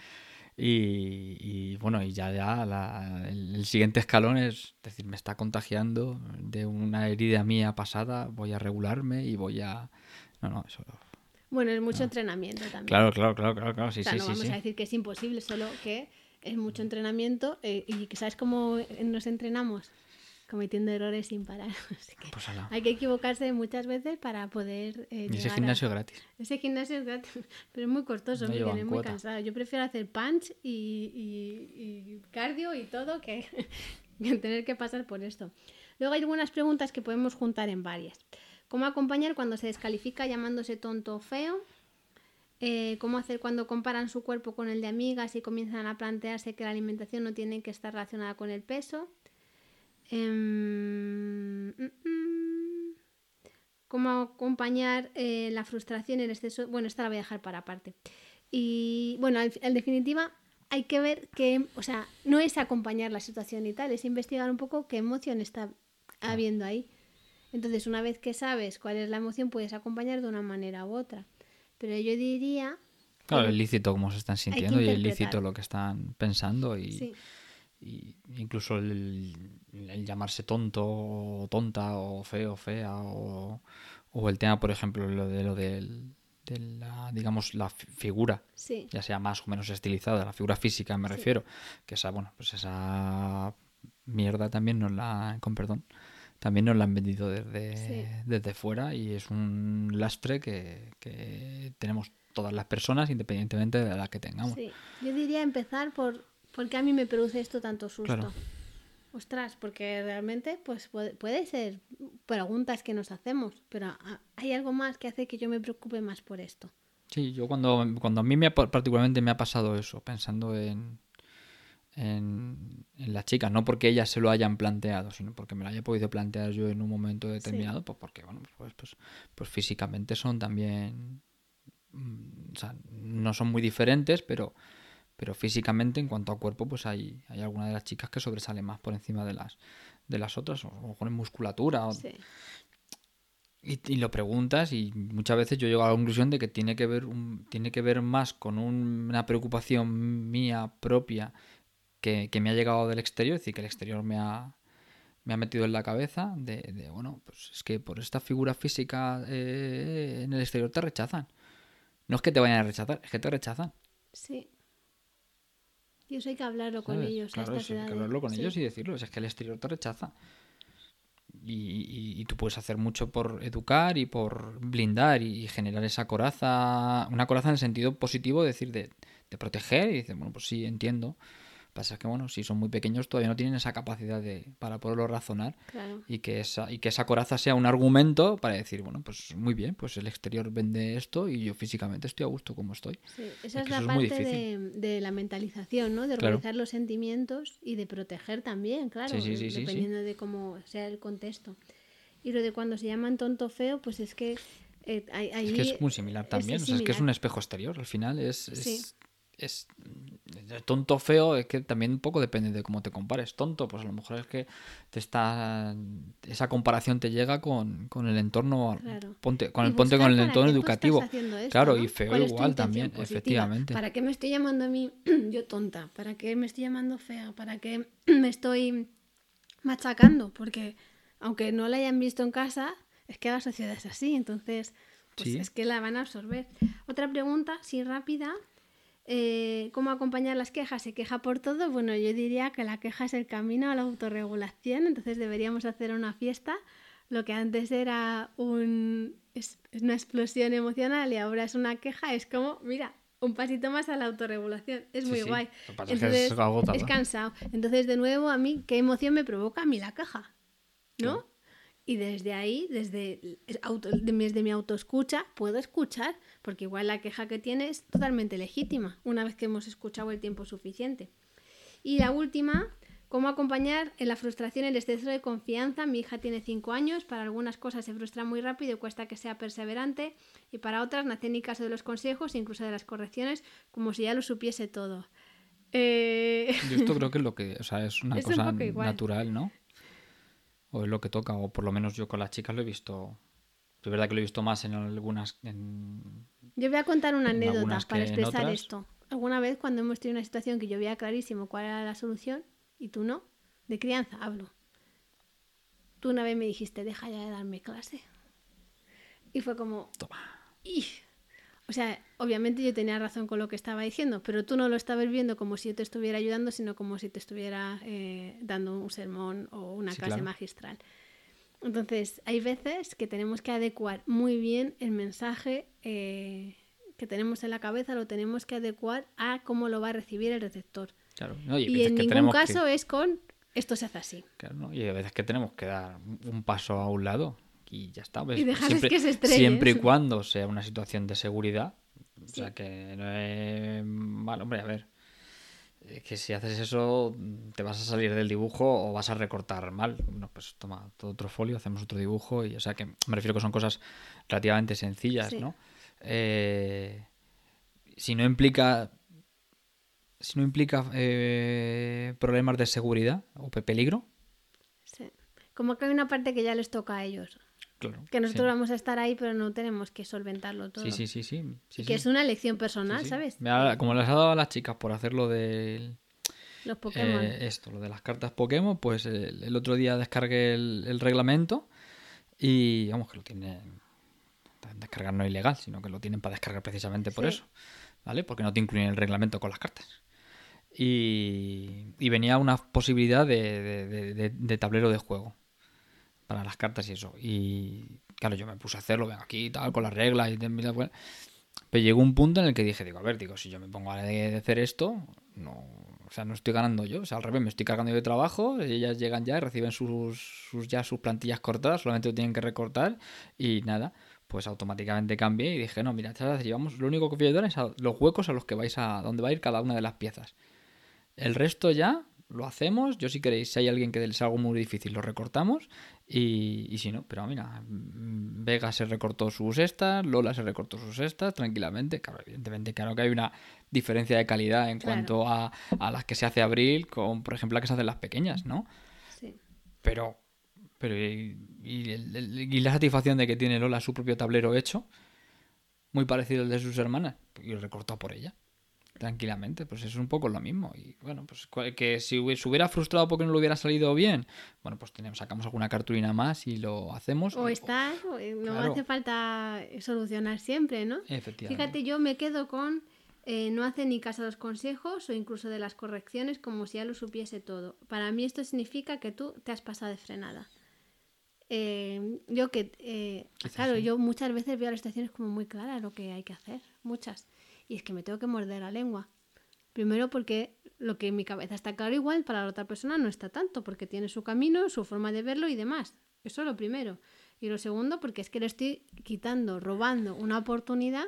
Y, y, bueno, y ya, ya la- el, el siguiente escalón es decir, me está contagiando de una herida mía pasada, voy a regularme y voy a... No, no, eso... Bueno, es mucho no. entrenamiento también. Claro, claro, claro, claro, claro, sí, O sea, sí, no sí, vamos sí. a decir que es imposible, solo que es mucho entrenamiento, eh, y que ¿sabes cómo nos entrenamos? Cometiendo errores sin parar. Así que Pues ala. hay que equivocarse muchas veces para poder eh, Y ese llegar gimnasio a... es gratis. Ese gimnasio es gratis, pero es muy costoso, No Miguel, llevan es muy cuota. cansado. Yo prefiero hacer punch y, y, y cardio y todo que, que tener que pasar por esto. Luego hay algunas preguntas que podemos juntar en varias. ¿Cómo acompañar cuando se descalifica llamándose tonto o feo? Eh, cómo hacer cuando comparan su cuerpo con el de amigas y comienzan a plantearse que la alimentación no tiene que estar relacionada con el peso. Eh, mm, mm, cómo acompañar eh, la frustración y el exceso. Bueno, esta la voy a dejar para aparte. Y bueno, en definitiva, hay que ver que, o sea, no es acompañar la situación y tal, es investigar un poco qué emoción está habiendo ahí. Entonces, una vez que sabes cuál es la emoción, puedes acompañar de una manera u otra. Pero yo diría... Claro, que es lícito cómo se están hay que sintiendo y es interpretar. lícito lo que están pensando y, Sí, y incluso el, el llamarse tonto o tonta o feo, fea o, o el tema, por ejemplo, lo de lo del, de la, digamos, la fi- figura, sí, ya sea más o menos estilizada, la figura física me sí, refiero, que esa, bueno, pues esa mierda también nos la, con perdón, también nos la han vendido desde, sí, desde fuera y es un lastre que, que tenemos todas las personas independientemente de la edad que tengamos. sí. Yo diría empezar por por qué a mí me produce esto tanto Claro. susto. Ostras, porque realmente pues puede, puede ser preguntas que nos hacemos, pero a- hay algo más que hace que yo me preocupe más por esto. Sí, yo cuando, cuando a mí me ha, particularmente me ha pasado eso, pensando en, en, en la chica, no porque ellas se lo hayan planteado, sino porque me lo haya podido plantear yo en un momento Sí, determinado, pues porque, bueno, pues, pues, pues físicamente son también, mm, o sea, no son muy diferentes, pero, pero físicamente en cuanto a cuerpo, pues hay, hay alguna de las chicas que sobresale más por encima de las, de las otras, o a lo mejor en musculatura, o- sí, y, y lo preguntas y muchas veces yo llego a la conclusión de que tiene que ver, un, tiene que ver más con un- una preocupación mía propia que, que me ha llegado del exterior, es decir, que el exterior me ha, me ha metido en la cabeza de, de, bueno, pues es que por esta figura física eh, en el exterior te rechazan. No es que te vayan a rechazar, es que te rechazan, sí. Y eso hay que hablarlo con ¿sabes? ellos a Claro, estas eso hay que edades. hablarlo con ellos Sí, y decirlo, es que el exterior te rechaza. Y, y- y tú puedes hacer mucho por educar y por blindar y generar esa coraza, una coraza en el sentido positivo, decir, de, de proteger y dices, bueno, pues sí, entiendo, Pasa que, bueno, si son muy pequeños todavía no tienen esa capacidad de para poderlo razonar Claro. y que esa y que esa coraza sea un argumento para decir, bueno, pues muy bien, pues el exterior vende esto y yo físicamente estoy a gusto como estoy. Sí, esa Es es que la eso es muy parte difícil. de, de la mentalización, ¿no? De Claro. organizar los sentimientos y de proteger también, claro, Sí, sí, sí, sí, sí. dependiendo de cómo sea el contexto. Y lo de cuando se llaman tonto feo, pues es que eh, ahí, Es ahí que es muy similar es, también, es o sea, es que es similar. un espejo exterior, al final es, Sí, es, es es tonto feo, es que también un poco depende de cómo te compares. Tonto, pues a lo mejor es que te está esa comparación te llega con, con el entorno, claro. ponte, con Y el ponte con buscar el para entorno qué tú estás educativo. haciendo esto, Claro, ¿no? y feo ¿Cuál es tu igual intención también, positiva? efectivamente. ¿Para qué me estoy llamando a mí yo tonta? ¿Para qué me estoy llamando fea? ¿Para qué me estoy machacando? Porque aunque no la hayan visto en casa, es que la sociedad es así, entonces pues Sí, es que la van a absorber. Otra pregunta, sí, rápida. Eh, ¿Cómo acompañar las quejas? ¿Se queja por todo? Bueno, yo diría que la queja es el camino a la autorregulación, entonces deberíamos hacer una fiesta. Lo que antes era un, es, es una explosión emocional y ahora es una queja, es como, mira, un pasito más a la autorregulación. Es sí, muy sí. guay. Lo que pasa es que es Entonces, es agotador. cansado. Entonces, de nuevo, a mí, ¿qué emoción me provoca a mí la queja? ¿No? Claro. Y desde ahí, desde, auto, desde mi autoescucha, puedo escuchar, porque igual la queja que tiene es totalmente legítima, una vez que hemos escuchado el tiempo suficiente. Y la última, ¿cómo acompañar en la frustración el exceso de confianza? Mi hija tiene cinco años, para algunas cosas se frustra muy rápido y cuesta que sea perseverante, y para otras no hace ni caso de los consejos, incluso de las correcciones, como si ya lo supiese todo. Eh... Yo esto creo que es lo que, o sea, es una es un cosa poco igual. natural, ¿no? O es lo que toca, o por lo menos yo con las chicas lo he visto. Es verdad que lo he visto más en algunas. En, Yo voy a contar una en anécdota algunas para que en expresar otras. esto. Alguna vez cuando hemos tenido una situación que yo veía clarísimo cuál era la solución y tú no, de crianza hablo. Tú una vez me dijiste, deja ya de darme clase. Y fue como... Toma. ¡Ih! O sea, obviamente yo tenía razón con lo que estaba diciendo, pero tú no lo estabas viendo como si yo te estuviera ayudando, sino como si te estuviera eh, dando un sermón o una Sí, clase claro. magistral. Entonces, hay veces que tenemos que adecuar muy bien el mensaje eh, que tenemos en la cabeza, lo tenemos que adecuar a cómo lo va a recibir el receptor. Claro. No, y, Y en que ningún tenemos caso que, es con esto se hace así. claro, ¿no? Y hay veces que tenemos que dar un paso a un lado y ya está. ¿Ves? Y dejarles Siempre, que se estrellen. siempre y cuando sea una situación de seguridad. O Sí. sea, que no es mal, hombre, a ver. Es que si haces eso, te vas a salir del dibujo o vas a recortar mal. Bueno, pues toma todo otro folio, hacemos otro dibujo. Y, o sea, que me refiero que son cosas relativamente sencillas, Sí. ¿no? Eh, si no implica. Si no implica eh, problemas de seguridad o pe- peligro, Sí. Como que hay una parte que ya les toca a ellos. claro. Que nosotros Sí. vamos a estar ahí, pero no tenemos que solventarlo todo. Sí, sí, sí, sí. sí, y que sí. es una elección Sí, personal, sí. ¿sabes? Mira, como les ha dado a las chicas por hacer lo del. Los Pokémon. Eh, esto, lo de las cartas Pokémon, pues el, el otro día descargué el, el reglamento y vamos, que lo tienen. Descargar no es ilegal, sino que lo tienen para descargar precisamente por Sí. eso, ¿vale? Porque no te incluyen el reglamento con las cartas. Y, y venía una posibilidad de, de, de, de, de tablero de juego para las cartas y eso. Y claro, yo me puse a hacerlo, venga, aquí tal, con las reglas y tal, bueno. Pero llegó un punto en el que dije, digo, a ver, digo, si yo me pongo a de hacer esto, no, o sea, no estoy ganando yo, o sea, al revés, me estoy cargando yo de trabajo, ellas llegan ya y reciben sus, sus ya sus plantillas cortadas, solamente lo tienen que recortar y nada, pues automáticamente cambié y dije, no, mira, chavales, llevamos, lo único que voy a ayudar es a los huecos a los que vais a, donde va a ir cada una de las piezas. El resto ya lo hacemos. Yo, si queréis, si hay alguien que les algo muy difícil, lo recortamos. Y, y si no, pero mira, Vega se recortó sus estas, Lola se recortó sus estas, tranquilamente. Claro, evidentemente, claro que hay una diferencia de calidad en Claro. cuanto a, a las que se hace Abril con, por ejemplo, las que se hacen las pequeñas, ¿no? Sí. Pero, pero y, y, el- y la satisfacción de que tiene Lola su propio tablero hecho, muy parecido al de sus hermanas, y lo recortó por ella tranquilamente, pues es un poco lo mismo. Y bueno, pues que si se hubiera frustrado porque no le hubiera salido bien, bueno, pues tenemos, sacamos alguna cartulina más y lo hacemos. O y- estás, o, eh, no Claro. hace falta solucionar siempre, ¿no? Efectivamente. Fíjate, yo me quedo con eh, no hace ni caso a los consejos o incluso de las correcciones como si ya lo supiese todo. Para mí esto significa que tú te has pasado de frenada. Eh, yo que, eh, Quizás claro, sí. yo muchas veces veo las situaciones como muy claras lo que hay que hacer, muchas. Y es que me tengo que morder la lengua. Primero porque lo que en mi cabeza está claro igual, para la otra persona no está tanto, porque tiene su camino, su forma de verlo y demás. Eso es lo primero. Y lo segundo, porque es que le estoy quitando, robando una oportunidad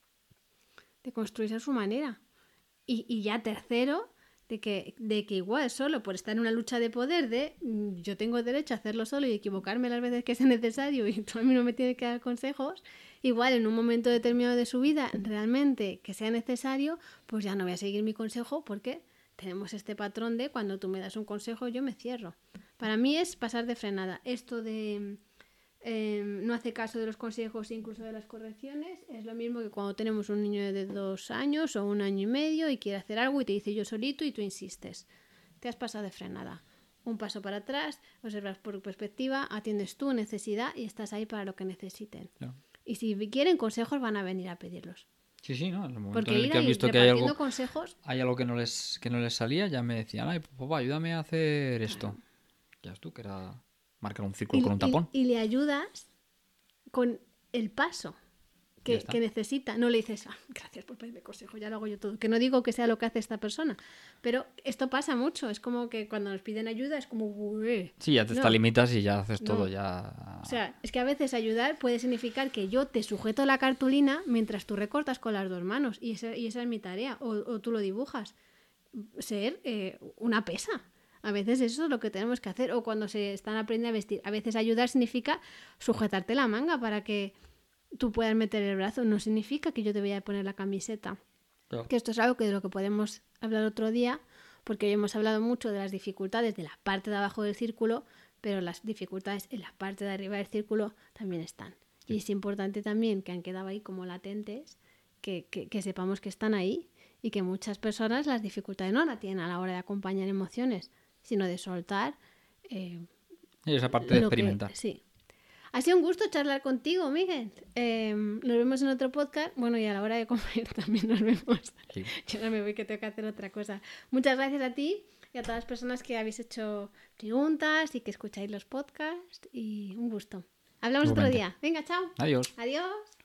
de construirse a su manera. Y, y ya tercero, de que, de que igual solo por estar en una lucha de poder de mm, yo tengo derecho a hacerlo solo y equivocarme las veces que sea necesario y tú a mí no me tienes que dar consejos, igual en un momento determinado de su vida realmente que sea necesario, pues ya no voy a seguir mi consejo porque tenemos este patrón de cuando tú me das un consejo yo me cierro. Para mí es pasar de frenada. Esto de eh, no hace caso de los consejos e incluso de las correcciones es lo mismo que cuando tenemos un niño de dos años o un año y medio y quiere hacer algo y te dice yo solito y tú insistes. Te has pasado de frenada. Un paso para atrás, observas por perspectiva, atiendes tu necesidad y estás ahí para lo que necesiten. Claro. Y si quieren consejos van a venir a pedirlos. Sí, sí, ¿no? En el momento Porque en el ir que han ahí visto que hay repartiendo algo, consejos, hay algo que no les, que no les salía, ya me decían, ay, papá, ayúdame a hacer esto. Ya ves tú, que era marcar un círculo y, con un tapón. y, y le ayudas con el paso Ya que, está. que necesita. No le dices, ah, gracias por pedirme consejo, ya lo hago yo todo. Que no digo que sea lo que hace esta persona, pero esto pasa mucho. Es como que cuando nos piden ayuda es como... "Ué". Sí, ya te No. extralimitas y ya haces No. todo, ya... O sea, es que a veces ayudar puede significar que yo te sujeto la cartulina mientras tú recortas con las dos manos. Y esa, y esa es mi tarea. O, o tú lo dibujas. Ser eh, una pesa. A veces eso es lo que tenemos que hacer. O cuando se están aprendiendo a vestir. A veces ayudar significa sujetarte la manga para que tú puedas meter el brazo. No significa que yo te voy a poner la camiseta. Claro. Que esto es algo que de lo que podemos hablar otro día. Porque hoy hemos hablado mucho de las dificultades de la parte de abajo del círculo. Pero las dificultades en la parte de arriba del círculo también están. Y es importante también que han quedado ahí como latentes, que, que, que sepamos que están ahí y que muchas personas las dificultades no las tienen a la hora de acompañar emociones, sino de soltar. Eh, Y esa parte de lo que- experimentar. sí. Ha sido un gusto charlar contigo, Miguel. Eh, nos vemos en otro podcast. Bueno, y a la hora de comer también nos vemos. Sí. Yo ahora me voy que tengo que hacer otra cosa. Muchas gracias a ti y a todas las personas que habéis hecho preguntas y que escucháis los podcasts. Y un gusto. Hablamos otro Igualmente. día. Venga, chao. Adiós. Adiós.